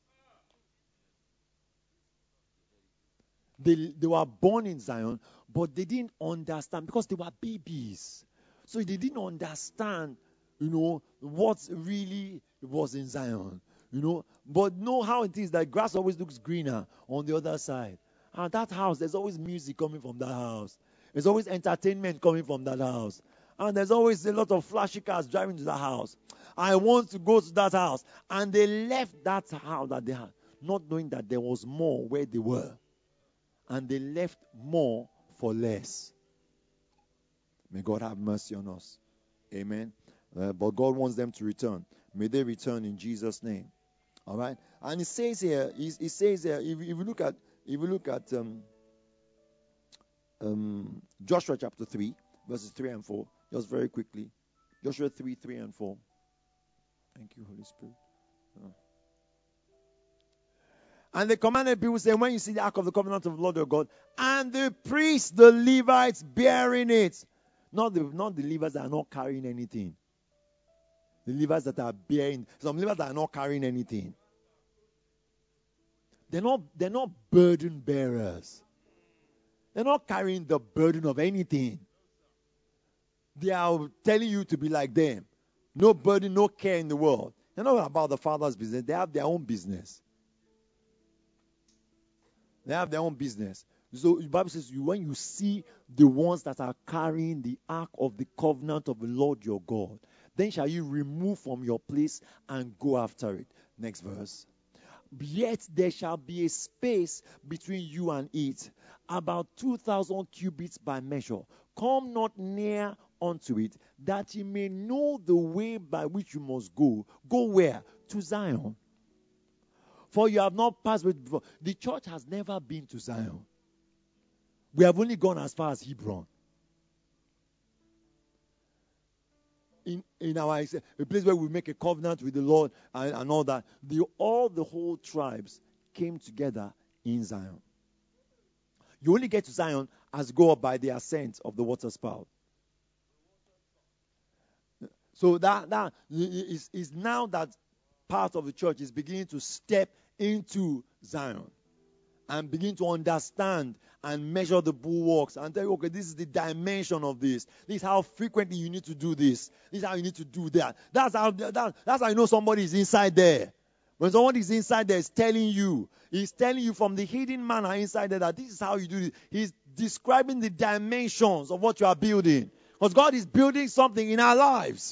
They, they were born in Zion, but they didn't understand because they were babies. So they didn't understand, you know, what really was in Zion. You know, but know how it is that grass always looks greener on the other side. And that house, there's always music coming from that house. There's always entertainment coming from that house. And there's always a lot of flashy cars driving to that house. I want to go to that house. And they left that house that they had, not knowing that there was more where they were. And they left more for less. May God have mercy on us. Amen. Uh, but God wants them to return. May they return in Jesus' name. All right. And it says here, it says here, if, if you look at, if you look at um, um, Joshua chapter three, verses three and four, just very quickly. Joshua three, three and four. Thank you, Holy Spirit. Oh. And they commanded people, saying, when you see the ark of the covenant of the Lord your God, and the priests, the Levites, bearing it. Not the, not the Levites that are not carrying anything. The Levites that are bearing. Some Levites that are not carrying anything. They're not, they're not burden bearers. They're not carrying the burden of anything. They are telling you to be like them. No burden, no care in the world. They're not about the Father's business. They have their own business. They have their own business. So the Bible says, you, when you see the ones that are carrying the ark of the covenant of the Lord your God, then shall you remove from your place and go after it. Next verse. Yet there shall be a space between you and it, about two thousand cubits by measure. Come not near unto it, that ye may know the way by which you must go. Go where? To Zion. For you have not passed with before. The church has never been to Zion. We have only gone as far as Hebron. In, in our a place where we make a covenant with the Lord and, and all that, the, all the whole tribes came together in Zion. You only get to Zion as go up by the ascent of the water spout. So that, that is, is now that part of the church is beginning to step into Zion and begin to understand and measure the bulwarks and tell you, okay, this is the dimension of this. This is how frequently you need to do this. This is how you need to do that. That's how, that, that's how you know somebody is inside there. When somebody is inside there, it's telling you. He's telling you from the hidden manner inside there that this is how you do it. He's describing the dimensions of what you are building. Because God is building something in our lives.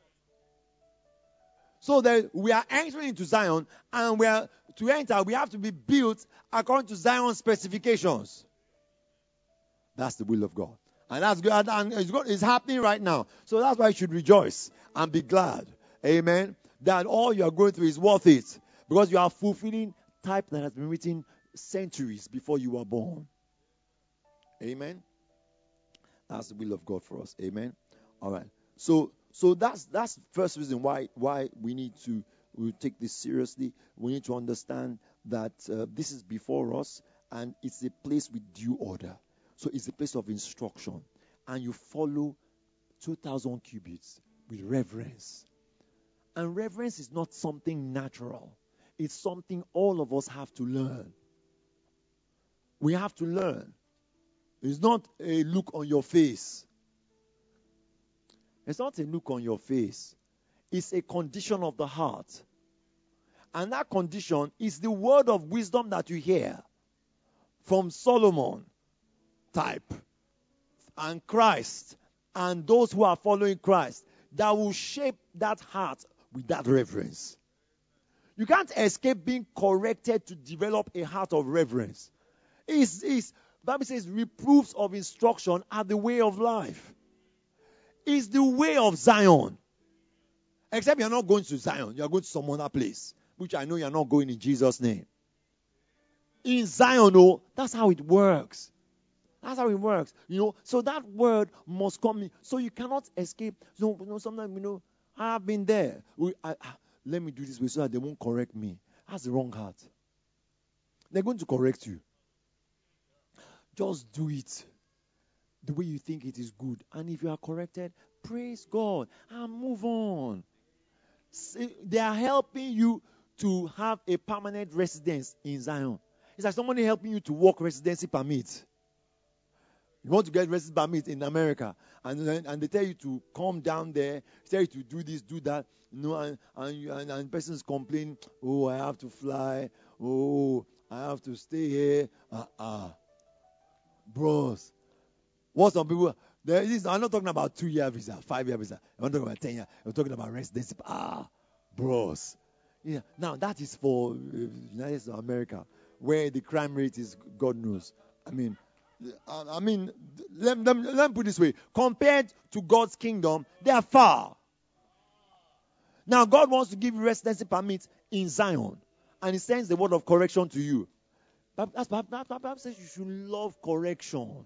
So that we are entering into Zion, and we are to enter, we have to be built according to Zion's specifications. That's the will of God. And that's good, and it's, good, it's happening right now. So that's why you should rejoice and be glad. Amen. That all you are going through is worth it. Because you are fulfilling type that has been written centuries before you were born. Amen. That's the will of God for us. Amen. All right. So so that's that's the first reason why why we need to we take this seriously. We need to understand that uh, this is before us, and it's a place with due order. So it's a place of instruction, and you follow two thousand cubits with reverence. And reverence is not something natural. It's something all of us have to learn. We have to learn. It's not a look on your face. It's not a look on your face. It's a condition of the heart. And that condition is the word of wisdom that you hear from Solomon type and Christ and those who are following Christ that will shape that heart with that reverence. You can't escape being corrected to develop a heart of reverence. It's, it's, Bible says reproofs of instruction are the way of life. It's the way of Zion. Except you're not going to Zion. You're going to some other place, which I know you're not going in Jesus' name. In Zion, oh, that's how it works. That's how it works. You know, so that word must come in. So you cannot escape. So, you know, sometimes, you know, I've been there. We, I, I, let me do this way so that they won't correct me. That's the wrong heart. They're going to correct you. Just do it the way you think it is good. And if you are corrected, praise God and move on. See, they are helping you to have a permanent residence in Zion. It's like somebody helping you to work residency permit. You want to get residency permit in America, and then, and they tell you to come down there, tell you to do this, do that, you know, and and, you, and, and persons complain, oh, I have to fly, oh, I have to stay here. Ah, uh-uh. Bros, what some people, there is, I'm not talking about two-year visa, five-year visa. I'm not talking about ten year. I'm talking about residency. Ah, bros. Yeah. Now that is for uh, United States of America, where the crime rate is God knows. I mean, I, I mean, let, let, let me put it this way: compared to God's kingdom, they are far. Now God wants to give you residency permit in Zion, and He sends the word of correction to you. But that's Bible says you should love correction.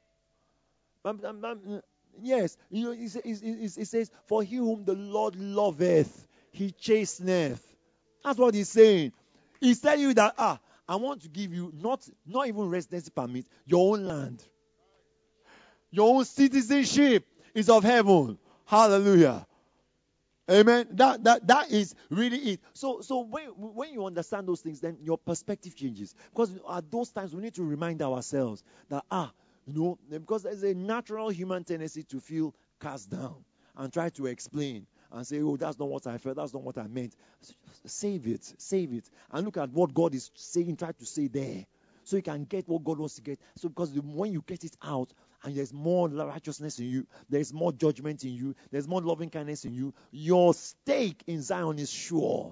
Yes, you know, it, it, it, it says, "For he whom the Lord loveth, He chasteneth." That's what He's saying. He's telling you that ah, I want to give you not not even residency permit, your own land, your own citizenship is of heaven. Hallelujah. Amen. That that that is really it. So so when when you understand those things, then your perspective changes. Because at those times we need to remind ourselves that ah, you know, because there's a natural human tendency to feel cast down and try to explain and say, oh, that's not what I felt, that's not what I meant. Save it, save it, and look at what God is saying, try to say there, so you can get what God wants to get. So because the, when you get it out, and there's more righteousness in you, there's more judgment in you, there's more loving kindness in you, your stake in Zion is sure.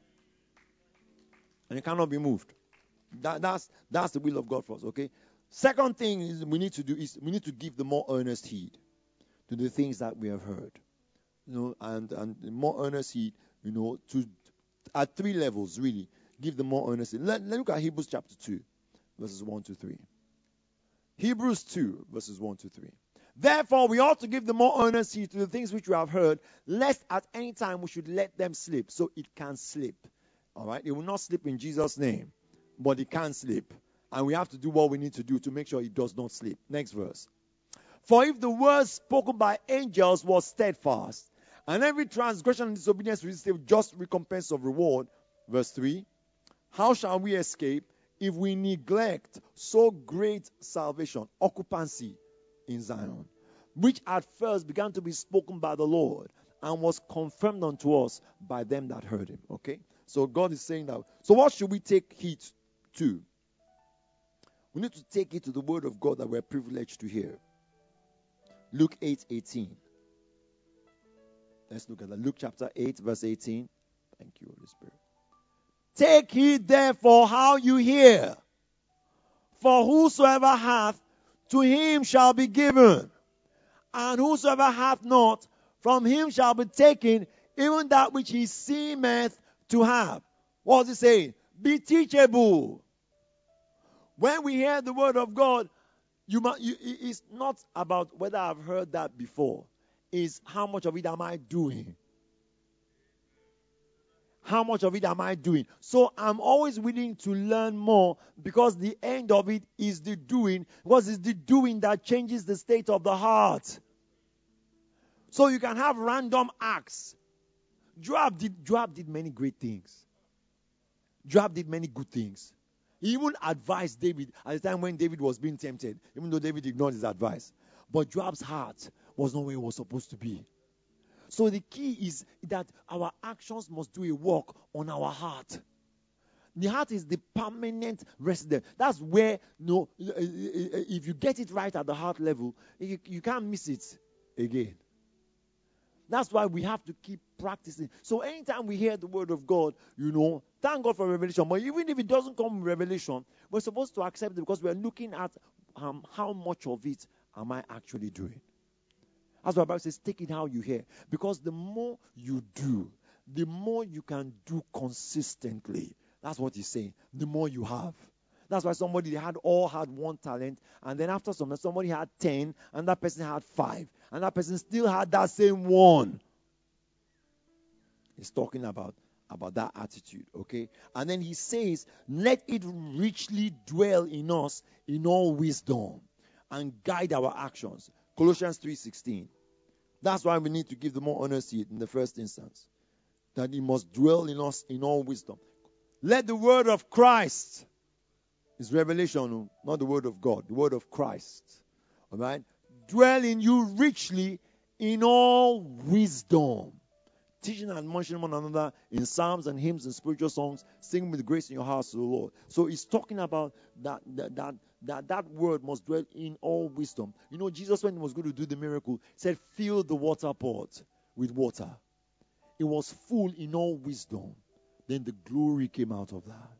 And it cannot be moved. That, that's, that's the will of God for us, okay? Second thing is we need to do is we need to give the more earnest heed to the things that we have heard. You know, and, and the more earnest heed, you know, to at three levels, really. Give the more earnest heed. Let, let's look at Hebrews chapter two, verses one to three. Hebrews two, verses one to three. Therefore, we ought to give the more earnest heed to the things which we have heard, lest at any time we should let them slip. So it can slip. All right? It will not slip in Jesus' name, but it can slip. And we have to do what we need to do to make sure it does not slip. Next verse. For if the word spoken by angels was steadfast, and every transgression and disobedience received just recompense of reward, verse three, how shall we escape if we neglect so great salvation, occupancy in Zion, which at first began to be spoken by the Lord and was confirmed unto us by them that heard Him? Okay? So God is saying that. So what should we take heed to? We need to take it to the word of God that we're privileged to hear. Luke eight eighteen. Let's look at that. Luke chapter eight, verse eighteen. Thank you, Holy Spirit. Take heed therefore how you hear. For whosoever hath, to him shall be given. And whosoever hath not, from him shall be taken, even that which he seemeth to have. What is it saying? Be teachable. When we hear the word of God, you, you, it's not about whether I've heard that before. It's how much of it am I doing? How much of it am I doing? So I'm always willing to learn more, because the end of it is the doing, because it's the doing that changes the state of the heart. So you can have random acts. Joab did, Joab did many great things. Joab did many good things. He even advised David at the time when David was being tempted, even though David ignored his advice. But Joab's heart was not where it was supposed to be. So the key is that our actions must do a work on our heart. The heart is the permanent resident. That's where, you know, if you get it right at the heart level, you, you can't miss it again. That's why we have to keep practicing. So anytime we hear the word of God, you know, thank God for revelation. But even if it doesn't come with revelation, we're supposed to accept it, because we're looking at um, how much of it am I actually doing. That's why the Bible says, take it how you hear. Because the more you do, the more you can do consistently. That's what he's saying. The more you have. That's why somebody they had all had one talent, and then after some, somebody had ten, and that person had five, and that person still had that same one. He's talking about about that attitude, okay? And then he says, let it richly dwell in us in all wisdom and guide our actions. Colossians three sixteen. That's why we need to give the more honor to it in the first instance. That it must dwell in us in all wisdom. Let the word of Christ, is revelation, not the word of God, the word of Christ, all right, dwell in you richly in all wisdom. Teaching and admonishing one another in psalms and hymns and spiritual songs, singing with grace in your hearts to the Lord. So he's talking about that that that that, that word must dwell in all wisdom. You know, Jesus, when he was going to do the miracle, said, fill the water pot with water. It was full in all wisdom. Then the glory came out of that.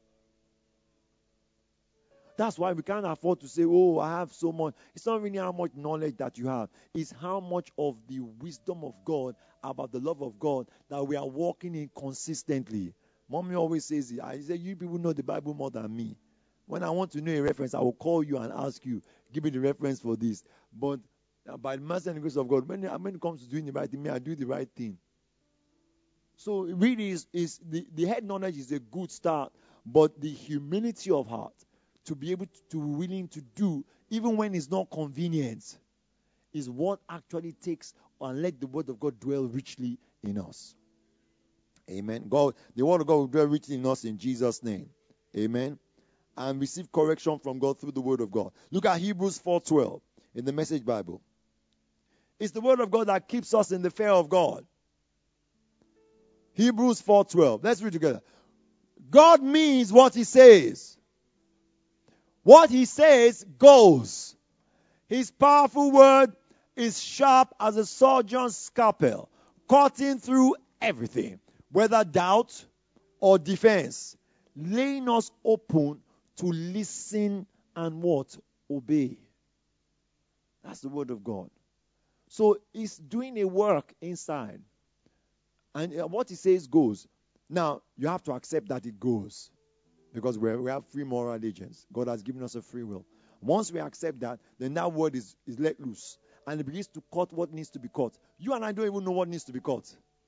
That's why we can't afford to say, oh, I have so much. It's not really how much knowledge that you have. It's how much of the wisdom of God, about the love of God, that we are walking in consistently. Mommy always says it. I say, you people know the Bible more than me. When I want to know a reference, I will call you and ask you, give me the reference for this. But uh, by the mercy and grace of God, when, when it comes to doing the right thing, I do the right thing. So it really is, is the, the head knowledge is a good start, but the humility of heart, to be able to, to be willing to do, even when it's not convenient, is what actually takes and let the word of God dwell richly in us. Amen. God, the word of God will dwell richly in us in Jesus' name. Amen. And receive correction from God through the word of God. Look at Hebrews four twelve in the Message Bible. It's the word of God that keeps us in the fear of God. Hebrews four twelve. Let's read together. God means what he says. What he says goes. His powerful word is sharp as a surgeon's scalpel, cutting through everything, whether doubt or defense, laying us open to listen and what? Obey. That's the word of God. So he's doing a work inside. And what he says goes. Now, you have to accept that it goes. Because we we have free moral agents. God has given us a free will. Once we accept that, then that word is, is let loose. And it begins to cut what needs to be cut. You and I don't even know what needs to be cut.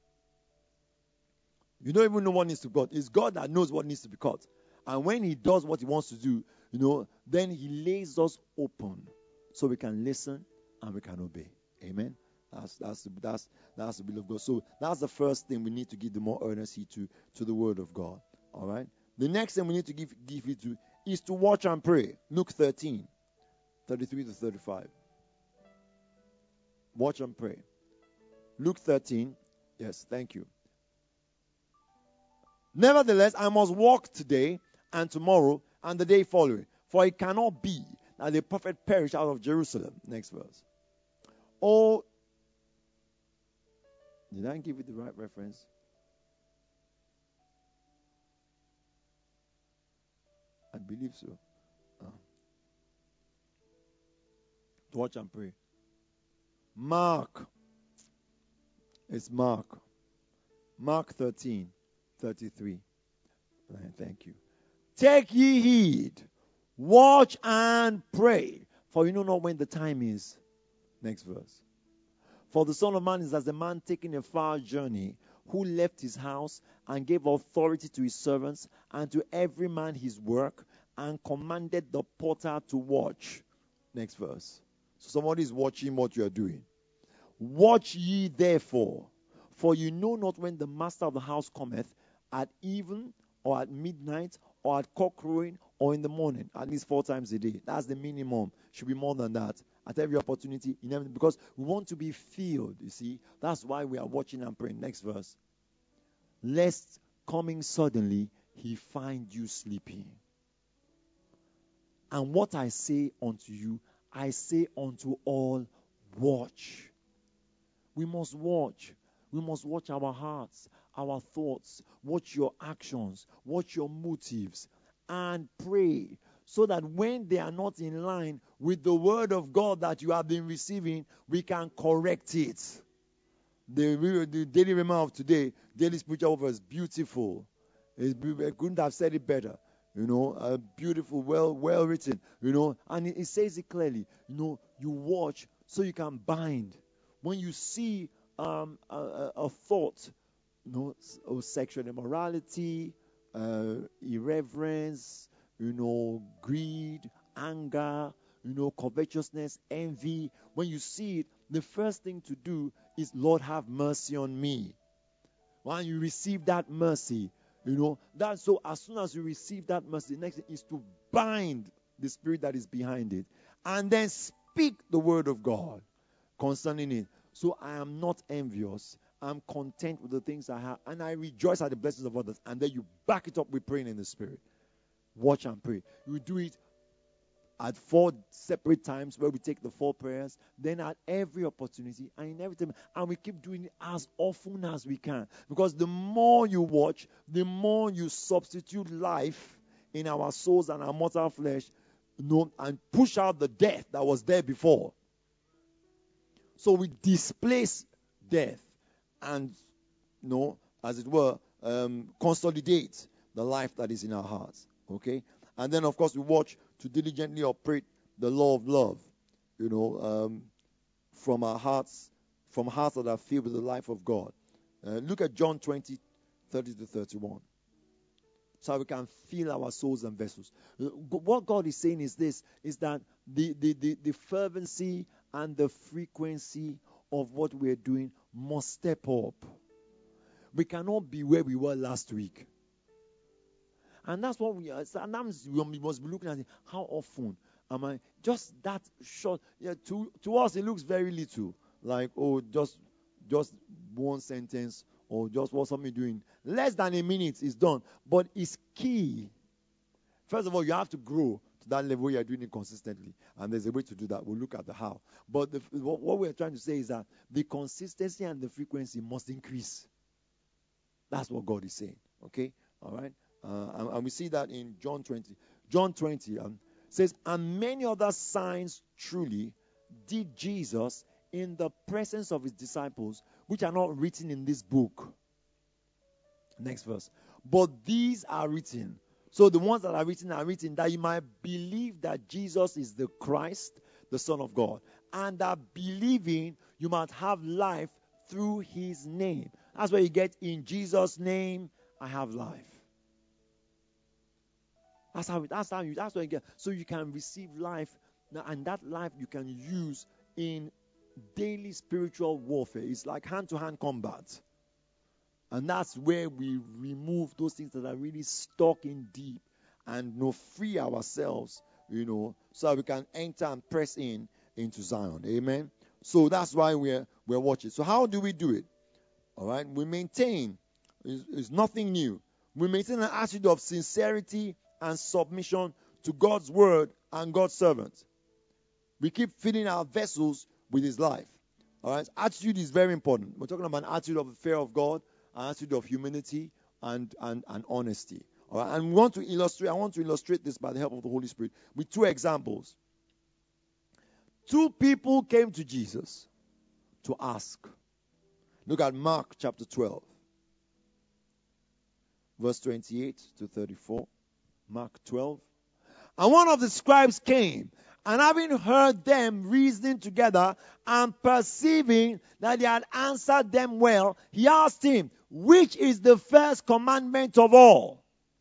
You don't even know what needs to be cut. It's God that knows what needs to be cut. And when he does what he wants to do, you know, then he lays us open so we can listen and we can obey. Amen. That's that's the, that's that's the will of God. So that's the first thing we need to give the more earnestly to to the word of God. All right. The next thing we need to give give it to is to watch and pray. Luke thirteen, thirty-three to thirty-five. Watch and pray. Luke thirteen. Yes, thank you. Nevertheless, I must walk today and tomorrow and the day following, for it cannot be that the prophet perish out of Jerusalem. Next verse. Oh, did I give you the right reference? I believe so. Uh, to watch and pray. Mark. It's Mark. Mark thirteen, thirty-three. Thank you. Take ye heed. Watch and pray. For you know not when the time is. Next verse. For the Son of Man is as a man taking a far journey, who left his house and gave authority to his servants and to every man his work, and commanded the porter to watch. Next verse. So somebody is watching what you are doing. Watch ye therefore, for you know not when the master of the house cometh, at even or at midnight or at cock crowing or in the morning, at least four times a day. That's the minimum. Should be more than that. At every opportunity, in every, because we want to be filled, you see. That's why we are watching and praying. Next verse. Lest coming suddenly, he find you sleeping. And what I say unto you, I say unto all, watch. We must watch. We must watch our hearts, our thoughts, watch your actions, watch your motives, and pray, so that when they are not in line with the word of God that you have been receiving, we can correct it. The, the Daily Rhema of today, Daily Spiritual Warfare, is beautiful. It's, I couldn't have said it better. You know, uh, beautiful, well, well written. You know, and it, it says it clearly. You know, you watch so you can bind. When you see um, a, a, a thought you know, or sexual immorality, uh, irreverence, you know, greed, anger, you know, covetousness, envy. When you see it, the first thing to do is, Lord, have mercy on me. When you receive that mercy, you know, that so as soon as you receive that mercy, the next thing is to bind the spirit that is behind it and then speak the word of God concerning it. So I am not envious. I'm content with the things I have, and I rejoice at the blessings of others. And then you back it up with praying in the spirit. Watch and pray. You do it at four separate times where we take the four prayers, then at every opportunity and in every time, and we keep doing it as often as we can. Because the more you watch, the more you substitute life in our souls and our mortal flesh, you know, and push out the death that was there before. So we displace death and, you know, as it were, um, consolidate the life that is in our hearts. Okay? And then, of course, we watch to diligently operate the law of love, you know, um, from our hearts, from hearts that are filled with the life of God. Uh, look at John twenty, thirty to thirty-one. So we can fill our souls and vessels. What God is saying is this, is that the, the, the, the fervency and the frequency of what we're doing must step up. We cannot be where we were last week. And that's what we are. Sometimes we must be looking at it. How often am I? Just that short. Yeah, to to us it looks very little. Like, oh, just just one sentence or just what somebody doing. Less than a minute is done. But it's key. First of all, you have to grow to that level where you're doing it consistently. And there's a way to do that. We'll look at the how. But the, what, what we're trying to say is that the consistency and the frequency must increase. That's what God is saying. Okay? All right? Uh, and, and we see that in John twenty. John twenty um, says, and many other signs truly did Jesus in the presence of his disciples, which are not written in this book. Next verse. But these are written. So the ones that are written are written that you might believe that Jesus is the Christ, the Son of God. And that believing you might have life through his name. That's where you get, in Jesus' name, I have life. That's how, that's how you, that's where you get. So you can receive life, and that life you can use in daily spiritual warfare. It's like hand-to-hand combat. And that's where we remove those things that are really stuck in deep and, you know, free ourselves, you know, so that we can enter and press in into Zion. Amen. So that's why we're we're watching. So how do we do it? All right. We maintain. It's, it's nothing new. We maintain an attitude of sincerity and submission to God's word and God's servants. We keep filling our vessels with his life. All right. Attitude is very important. We're talking about an attitude of the fear of God, an attitude of humility and, and, and honesty. All right. And we want to illustrate, I want to illustrate this by the help of the Holy Spirit with two examples. Two people came to Jesus to ask. Look at Mark chapter twelve, verse twenty-eight to thirty-four. Mark twelve. And one of the scribes came, and having heard them reasoning together and perceiving that they had answered them well, he asked him, which is the first commandment of all?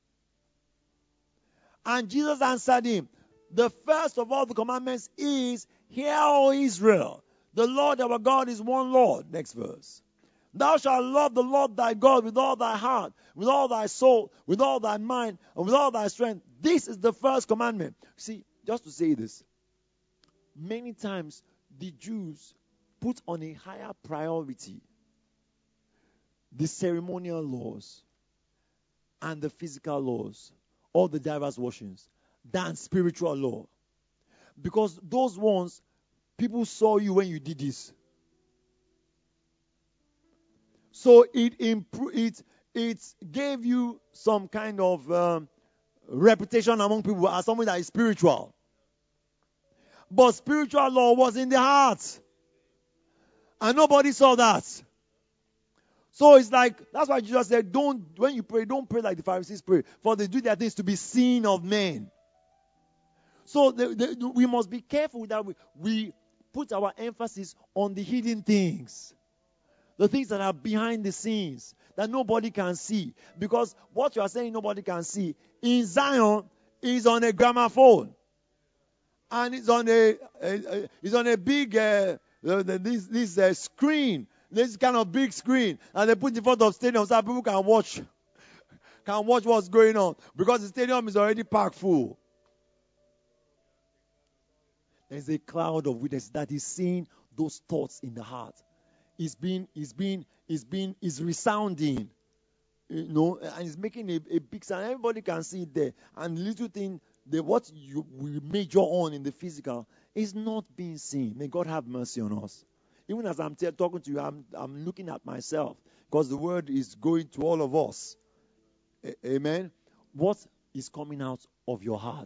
And Jesus answered him, the first of all the commandments is, hear, O Israel, the Lord our God is one Lord. Next verse. Thou shalt love the Lord thy God with all thy heart, with all thy soul, with all thy mind, and with all thy strength. This is the first commandment. See, just to say this, many times the Jews put on a higher priority the ceremonial laws and the physical laws, all the diverse washings, than spiritual law. Because those ones, people saw you when you did this. So it impro- it it gave you some kind of um, reputation among people as someone that is spiritual. But spiritual law was in the heart. And nobody saw that. So it's like, that's why Jesus said, don't, when you pray, don't pray like the Pharisees pray. For they do their things to be seen of men. So the, the, we must be careful that we, we put our emphasis on the hidden things. The things that are behind the scenes. that nobody can see. Because what you are saying nobody can see, in Zion, is on a gramophone. And it's on a, a, a it's on a big uh, this this uh, screen, this kind of big screen, and they put in front of stadium so that people can watch, can watch what's going on, because the stadium is already packed full. There's a cloud of witnesses that is seeing those thoughts in the heart. It's been, it's been, it's been, it's resounding, you know, and it's making a, a big sound. Everybody can see it there, and the little thing. The, what you we major on in the physical is not being seen. May God have mercy on us. Even as I'm t- talking to you, I'm, I'm looking at myself, because the word is going to all of us. A- Amen. What is coming out of your heart?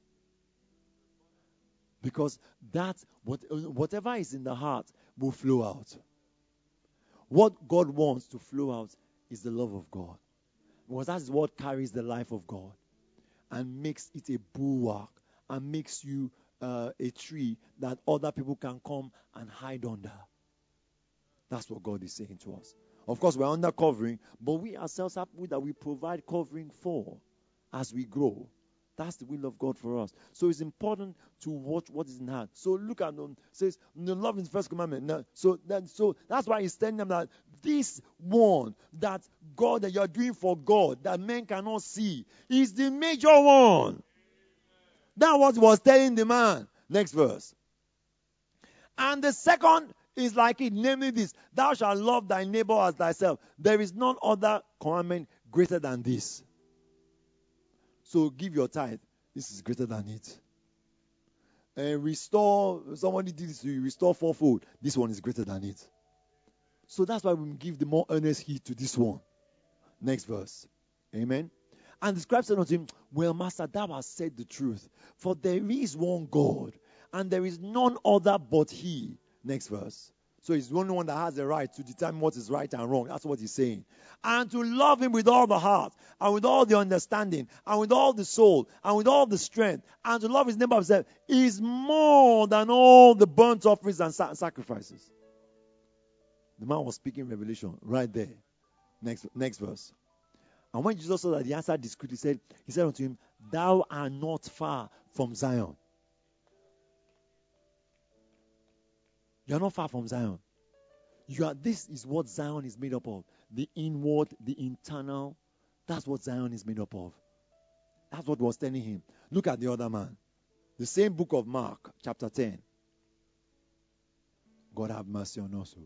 Because that, what, whatever is in the heart will flow out. What God wants to flow out is the love of God. Because that is what carries the life of God. And makes it a bulwark, and makes you uh, a tree that other people can come and hide under. That's what God is saying to us. Of course, we're under covering, but we ourselves have people that we provide covering for as we grow. That's the will of God for us. So it's important to watch what is in heart. So look at them. Says the love is the first commandment. Now, so that so that's why he's telling them that this one that God that you are doing for God that men cannot see is the major one. That's what he was telling the man. Next verse. And the second is like it, namely this: thou shalt love thy neighbor as thyself. There is none other commandment greater than this. So give your tithe. This is greater than it. And restore, somebody did this to you, restore fourfold. This one is greater than it. So that's why we give the more earnest heed to this one. Next verse. Amen. And the scribe said unto him, well, master, thou hast said the truth. For there is one God, and there is none other but he. Next verse. So he's the only one that has the right to determine what is right and wrong. That's what he's saying. And to love him with all the heart, and with all the understanding, and with all the soul, and with all the strength, and to love his neighbor himself is more than all the burnt offerings and sa- sacrifices. The man was speaking revelation right there. Next, next verse. And when Jesus saw that he answered discreetly, he said, he said unto him, thou art not far from Zion. You are not far from Zion. You are. This is what Zion is made up of. The inward, the internal. That's what Zion is made up of. That's what was telling him. Look at the other man. The same book of Mark, chapter ten. God have mercy on us.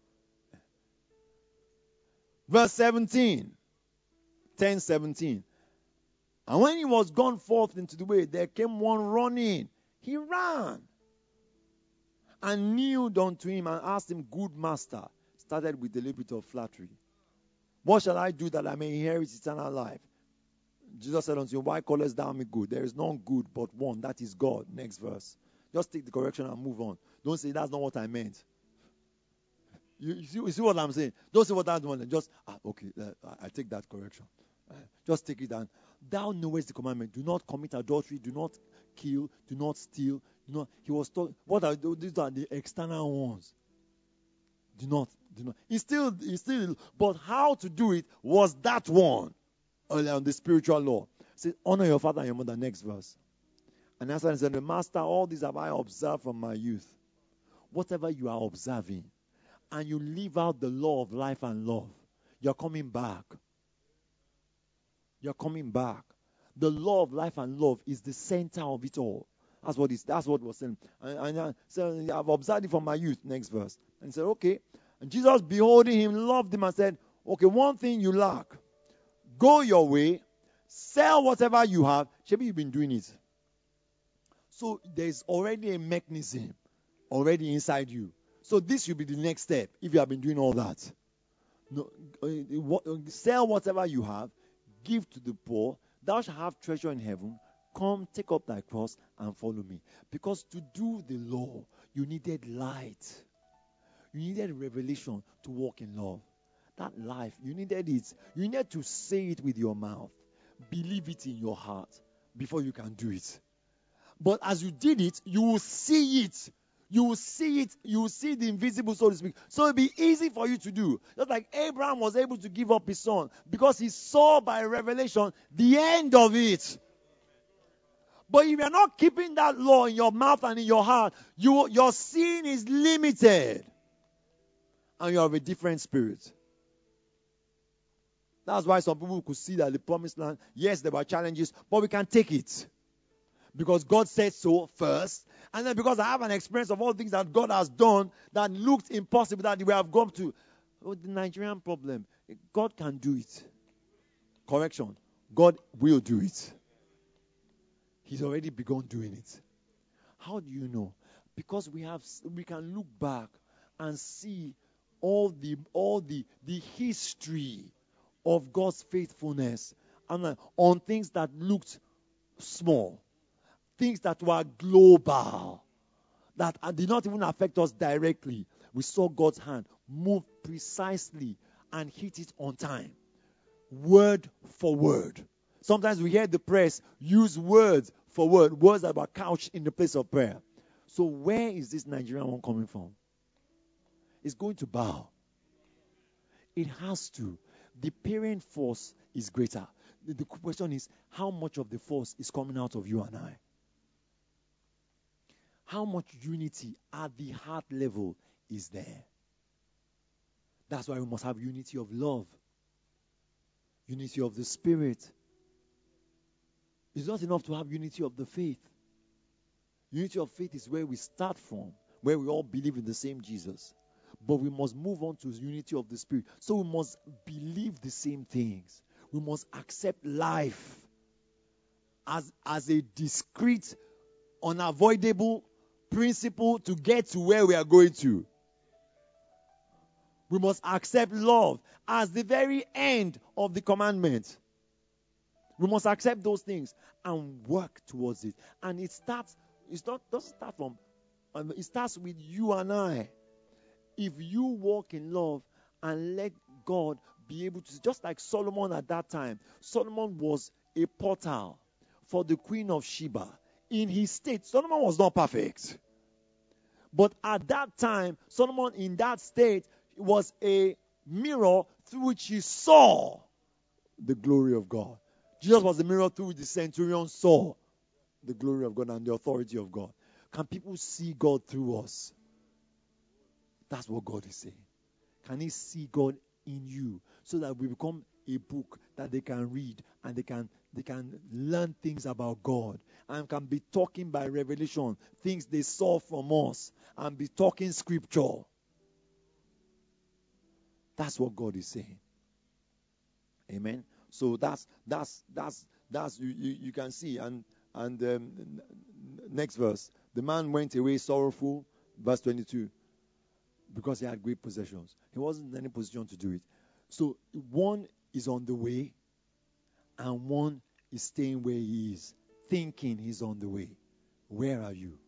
Verse seventeen. ten seventeen. And when he was gone forth into the way, there came one running. He ran and kneeled unto him and asked him, good master, started with a little bit of flattery. What shall I do that I may inherit eternal life? Jesus said unto him, why callest thou me good? There is none good but one, that is God. Next verse. Just take the correction and move on. Don't say that's not what I meant. You, you, see, you see what I'm saying? Don't say what I want. Just, ah, okay, uh, I take that correction. Uh, just take it down. Thou knowest the commandment. Do not commit adultery. Do not kill. Do not steal. Do not. He was told, what are these? Are the external ones. Do not. Do not. He still, he still, but how to do it was that one. Earlier on the spiritual law. Say, honor your father and your mother. Next verse. And answered and said, the master, all these have I observed from my youth. Whatever you are observing, and you live out the law of life and love, you're coming back. You're coming back. The law of life and love is the center of it all. That's what is. That's what was saying. And, and uh, so I've observed it from my youth. Next verse. And he said, okay. And Jesus, beholding him, loved him and said, okay, one thing you lack. Go your way, sell whatever you have. Maybe you've been doing it. So there's already a mechanism already inside you. So this should be the next step if you have been doing all that. No, uh, sell whatever you have, give to the poor. Thou shalt have treasure in heaven. Come, take up thy cross and follow me. Because to do the law, you needed light. You needed revelation to walk in love. That life, you needed it. You needed to say it with your mouth. Believe it in your heart before you can do it. But as you did it, you will see it. You will see it, you will see the invisible, so to speak. So it'll be easy for you to do. Just like Abraham was able to give up his son because he saw by revelation the end of it. But if you're not keeping that law in your mouth and in your heart, you, your seeing is limited. And you have a different spirit. That's why some people could see that the promised land, yes, there were challenges, but we can take it. Because God said so first. And then because I have an experience of all things that God has done that looked impossible that we have gone to. Oh, the Nigerian problem. God can do it. Correction. God will do it. He's already begun doing it. How do you know? Because we have we can look back and see all the all the the history of God's faithfulness and uh, on things that looked small, things that were global, that uh, did not even affect us directly. We saw God's hand move precisely and hit it on time, word for word. Sometimes we hear the press use words for word, words that were couched in the place of prayer. So where is this Nigerian one coming from? It's going to bow. It has to. The parent force is greater. The, the question is, how much of the force is coming out of you and I? How much unity at the heart level is there? That's why we must have unity of love. Unity of the spirit. It's not enough to have unity of the faith. Unity of faith is where we start from, where we all believe in the same Jesus. But we must move on to unity of the spirit. So we must believe the same things. We must accept life as, as a discrete, unavoidable principle to get to where we are going to. We must accept love as the very end of the commandment. We must accept those things and work towards it. And it starts, it's not doesn't start from, um, it starts with you and I. If you walk in love and let God be able to, just like Solomon at that time, Solomon was a portal for the Queen of Sheba. In his state, Solomon was not perfect. But at that time, Solomon in that state was a mirror through which he saw the glory of God. Jesus was the mirror through which the centurion saw the glory of God and the authority of God. Can people see God through us? That's what God is saying. Can he see God in you so that we become a book that they can read and they can they can learn things about God and can be talking by revelation, things they saw from us, and be talking scripture. That's what God is saying. Amen. So that's that's that's that's you you, you can see and and um, next verse. The man went away sorrowful, verse twenty-two. Because he had great possessions. He wasn't in any position to do it. So one is on the way and one is staying where he is, thinking he's on the way. Where are you?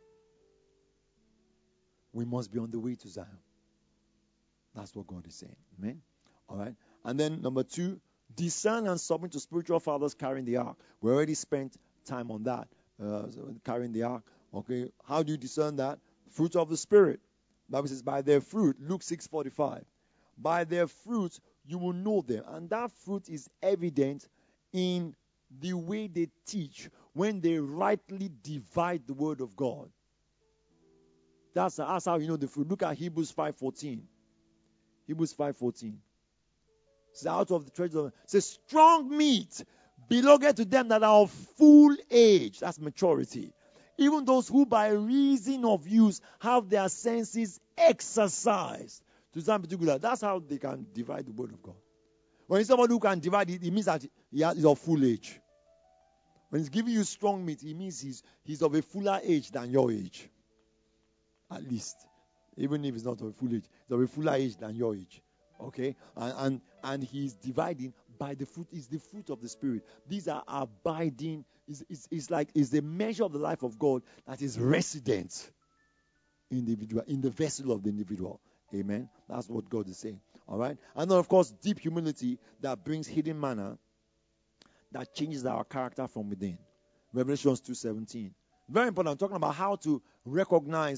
We must be on the way to Zion. That's what God is saying. Amen? All right. And then number two, discern and submit to spiritual fathers carrying the ark. We already spent time on that, uh, carrying the ark. Okay. How do you discern that? Fruit of the Spirit. Bible says, by their fruit, Luke six forty-five. By their fruit, you will know them. And that fruit is evident in the way they teach when they rightly divide the word of God. That's, that's how you know the fruit. Look at Hebrews five fourteen. Hebrews five fourteen. It says, out of the treasure of, it says, strong meat belongeth to them that are of full age. That's maturity. Even those who by reason of use have their senses exercised to some particular. That's how they can divide the word of God. When it's somebody who can divide it, it means that he is of full age. When he's giving you strong meat, it means he's, he's of a fuller age than your age. At least. Even if he's not of a full age. He's of a fuller age than your age. Okay? And, and, and he's dividing by the fruit. Is the fruit of the Spirit. These are abiding. It's, it's, it's like it's the measure of the life of God that is resident in the individual, in the vessel of the individual. Amen. That's what God is saying. All right. And then, of course, deep humility that brings hidden manna that changes our character from within. Revelations two seventeen. Very important. I'm talking about how to recognize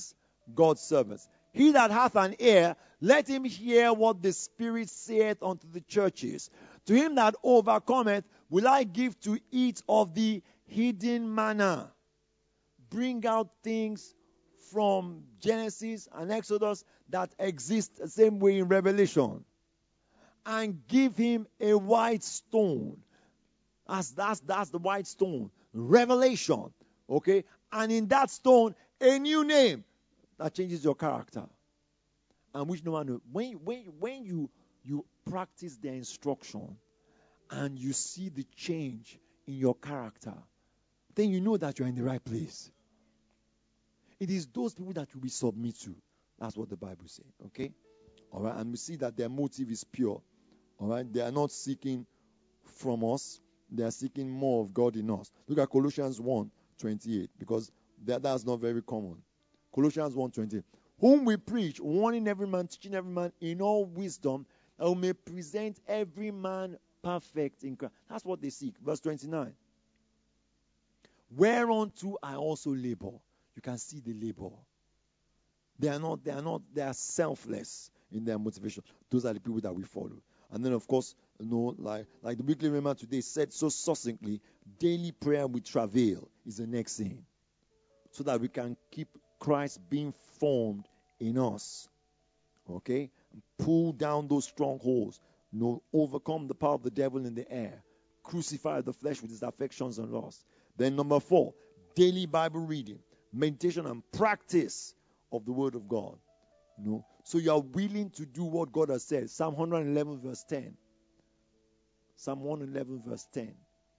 God's servants. He that hath an ear, let him hear what the Spirit saith unto the churches. To him that overcometh, will I give to eat of the hidden manna. Bring out things from Genesis and Exodus that exist the same way in Revelation. And give him a white stone. That's, that's, that's the white stone. Revelation. Okay? And in that stone, a new name that changes your character. And which no one knows. When, when, when you, you practice the instruction and you see the change in your character, then you know that you're in the right place. It is those people that you will submit to. That's what the Bible says. Okay? All right? And we see that their motive is pure. All right? They are not seeking from us. They are seeking more of God in us. Look at Colossians one twenty-eight, because that, that's not very common. Colossians one twenty-eight. Whom we preach, warning every man, teaching every man in all wisdom, that we may present every man perfect in Christ. That's what they seek. Verse twenty-nine. Whereunto I also labor. You can see the labor. They are not, they are not, they are selfless in their motivation. Those are the people that we follow. And then, of course, you know, like, like the weekly reminder today said so succinctly, daily prayer with travail is the next thing. So that we can keep Christ being formed in us. Okay? And pull down those strongholds. You know, overcome the power of the devil in the air. Crucify the flesh with its affections and lusts. Then number four, daily Bible reading, meditation and practice of the Word of God. You know, so you are willing to do what God has said. Psalm one eleven verse ten. Psalm one eleven verse ten.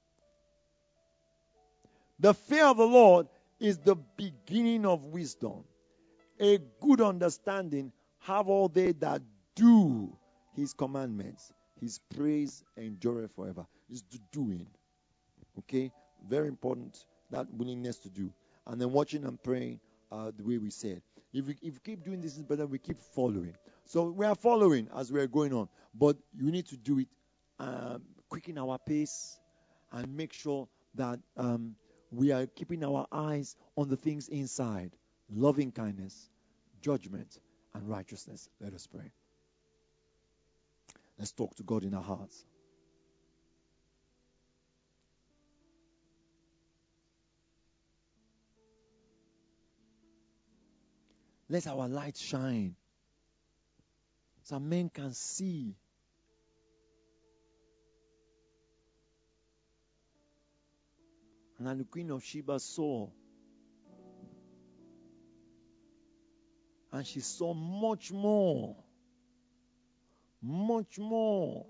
The fear of the Lord is the beginning of wisdom. A good understanding have all they that do his commandments. His praise endureth forever. It's the doing. Okay? Very important, that willingness to do. And then watching and praying uh, the way we said. If we, if we keep doing this, but then we keep following. So we are following as we are going on. But you need to do it, um, quicken our pace, and make sure that um, we are keeping our eyes on the things inside. Loving kindness, judgment, and righteousness. Let us pray. Let's talk to God in our hearts. Let our light shine so men can see. And the Queen of Sheba saw. And she saw much more. Much more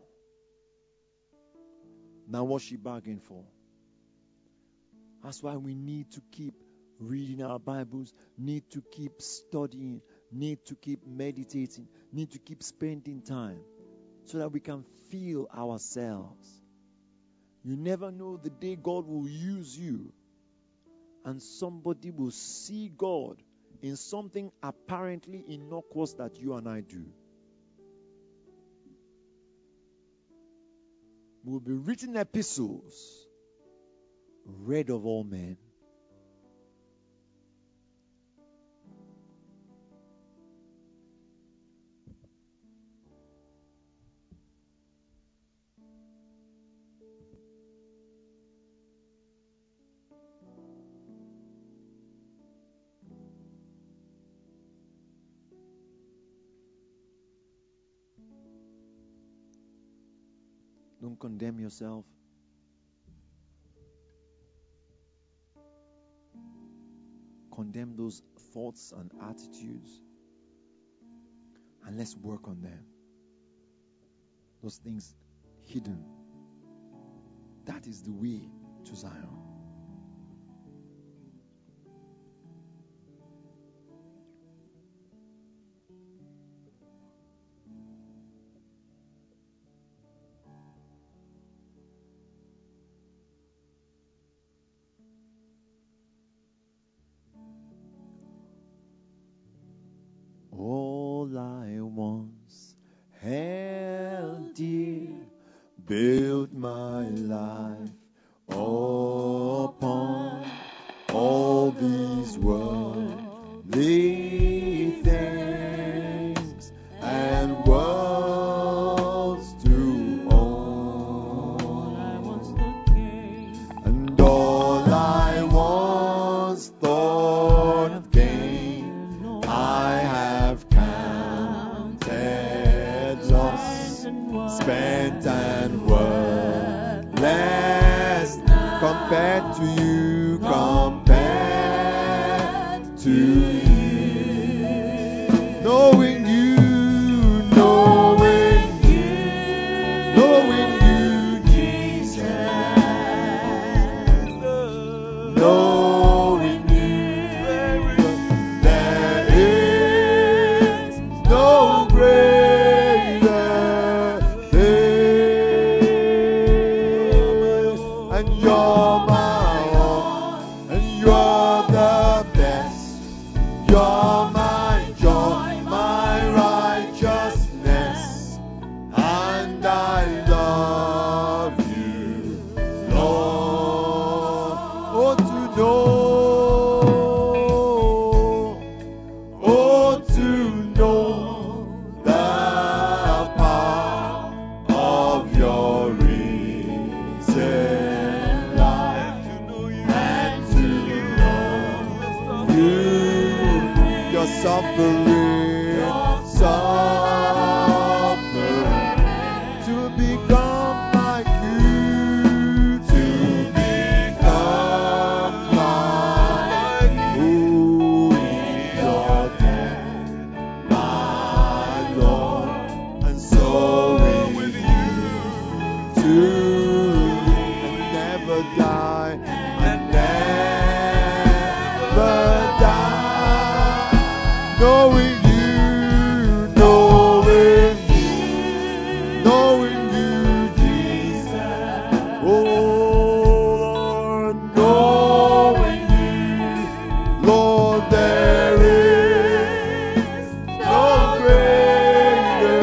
than what she bargained for. That's why we need to keep reading our Bibles, need to keep studying, need to keep meditating, need to keep spending time so that we can feel ourselves. You never know the day God will use you and somebody will see God in something apparently innocuous that you and I do. We will be written epistles, read of all men. Don't condemn yourself. Condemn those thoughts and attitudes. And let's work on them. Those things hidden. That is the way to Zion. All I once held dear, built my life upon all these worldly compared to you, compared to you. Knowing you, knowing you, knowing you, Jesus. Knowing you, there is no greater thing. And you're my all, and you're the best. You're my joy, my righteousness, and I love you, Lord. Oh, to know, oh, to know the power of your risen life, and to know you, your suffering, suffering, to become like you, to become like you, your death, my Lord, and so with you too, and never die, and never die, knowing you, knowing you, knowing you, Jesus. Oh, Lord, knowing you, Lord, there is no greater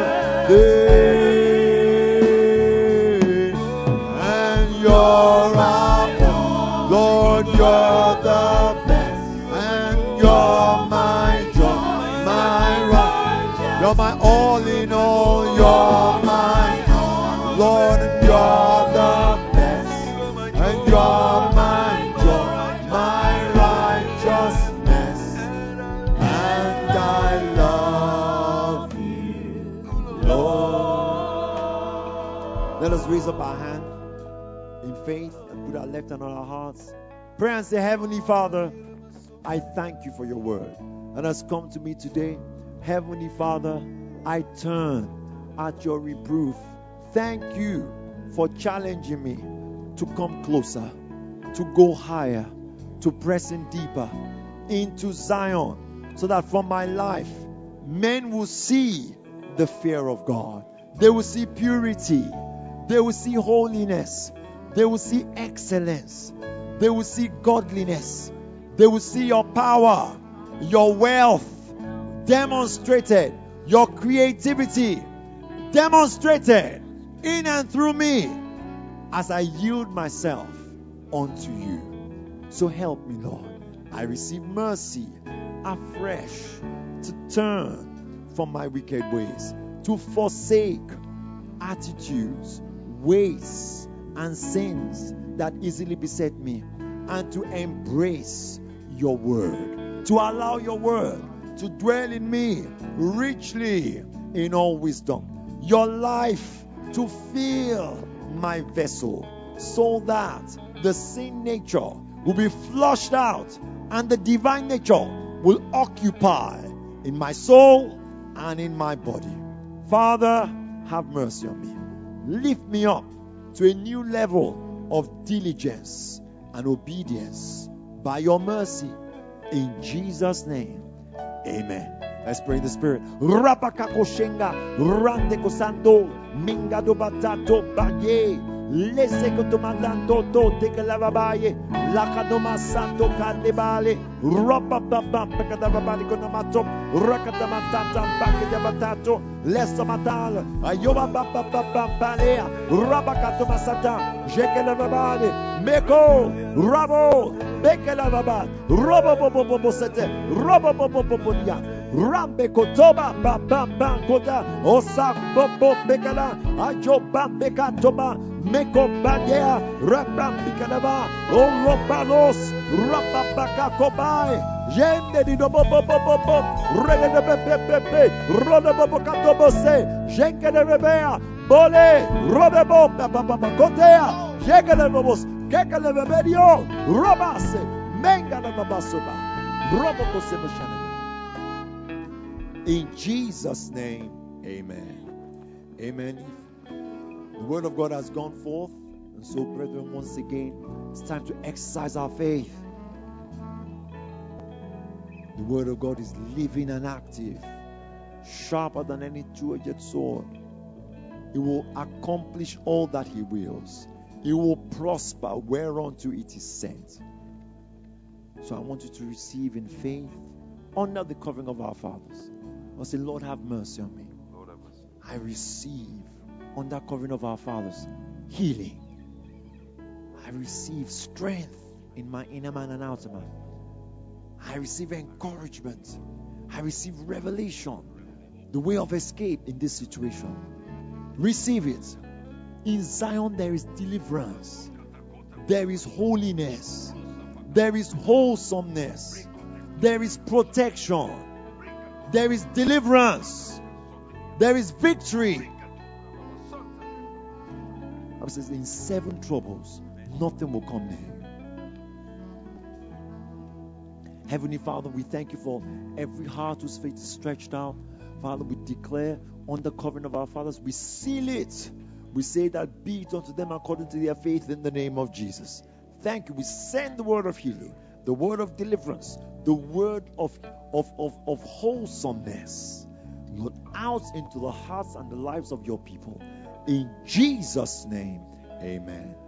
thing. And you're our one, Lord, you're the best, and you're my joy, my right, you're my all in all, you're my Lord, and you're the best, and you're my joy, my righteousness, and I love you, Lord. Let us raise up our hand in faith and put our left hand on our hearts. Pray and say, Heavenly Father, I thank you for your word that has come to me today. Heavenly Father, I turn at your reproof. Thank you for challenging me to come closer, to go higher, to press in deeper into Zion, so that from my life, men will see the fear of God. They will see purity. They will see holiness. They will see excellence. They will see godliness. They will see your power, your wealth demonstrated, your creativity demonstrated in and through me as I yield myself unto you. So help me, Lord. I receive mercy afresh to turn from my wicked ways, to forsake attitudes, ways, and sins that easily beset me, and to embrace your word, to allow your word to dwell in me richly in all wisdom, your life to fill my vessel, so that the sin nature will be flushed out and the divine nature will occupy in my soul and in my body. Father, have mercy on me. Lift me up to a new level of diligence and obedience by your mercy. In Jesus' name, amen. Let's pray in the Spirit. Rapakakoshenga, Randeko Sando, Mingado Batato Baye, Lesekoto Mandando Tote Kalavabaye, Lakadoma Santo Kandebale, Rapapapam, Pekadababadi Konamato, Rakatamatata, Bakadabatato, Lesamatal, Ayoba Papa Palea, Rabakato Masata, Jekelavabade, Meko, Rabo, Bekelavabad, Robobobobo Sete, Robobobobodia. Rambe kotoba bam bam kota osa bobo bekala ajo bam bekatoba meko badia rabam bikalava o robalos rababaka kobai jende di do bobo bobo bobo rede de pepepe roda bobo katobose jenke de rebea bole robe bomba baba kotea jegele bobos Kekelebebedio. Robase. Mengana babasoba. Robokoseboshanana. In Jesus' name, amen. Amen. The word of God has gone forth. And so, brethren, once again, it's time to exercise our faith. The word of God is living and active, sharper than any two-edged sword. It will accomplish all that He wills. It will prosper whereunto it is sent. So I want you to receive in faith under the covering of our fathers. I say, Lord, have mercy on me. Lord, have mercy. I receive under covering of our fathers healing. I receive strength in my inner man and outer man. I receive encouragement. I receive revelation, the way of escape in this situation. Receive it. In Zion there is deliverance. There is holiness. There is wholesomeness. There is protection. There is deliverance. There is victory. The Bible says in seven troubles, nothing will come near. Heavenly Father, we thank you for every heart whose faith is stretched out. Father, we declare on the covering of our fathers, we seal it. We say that be it unto them according to their faith in the name of Jesus. Thank you. We send the word of healing, the word of deliverance, the word of, of, of, of wholesomeness, Lord, out into the hearts and the lives of your people. In Jesus' name, amen.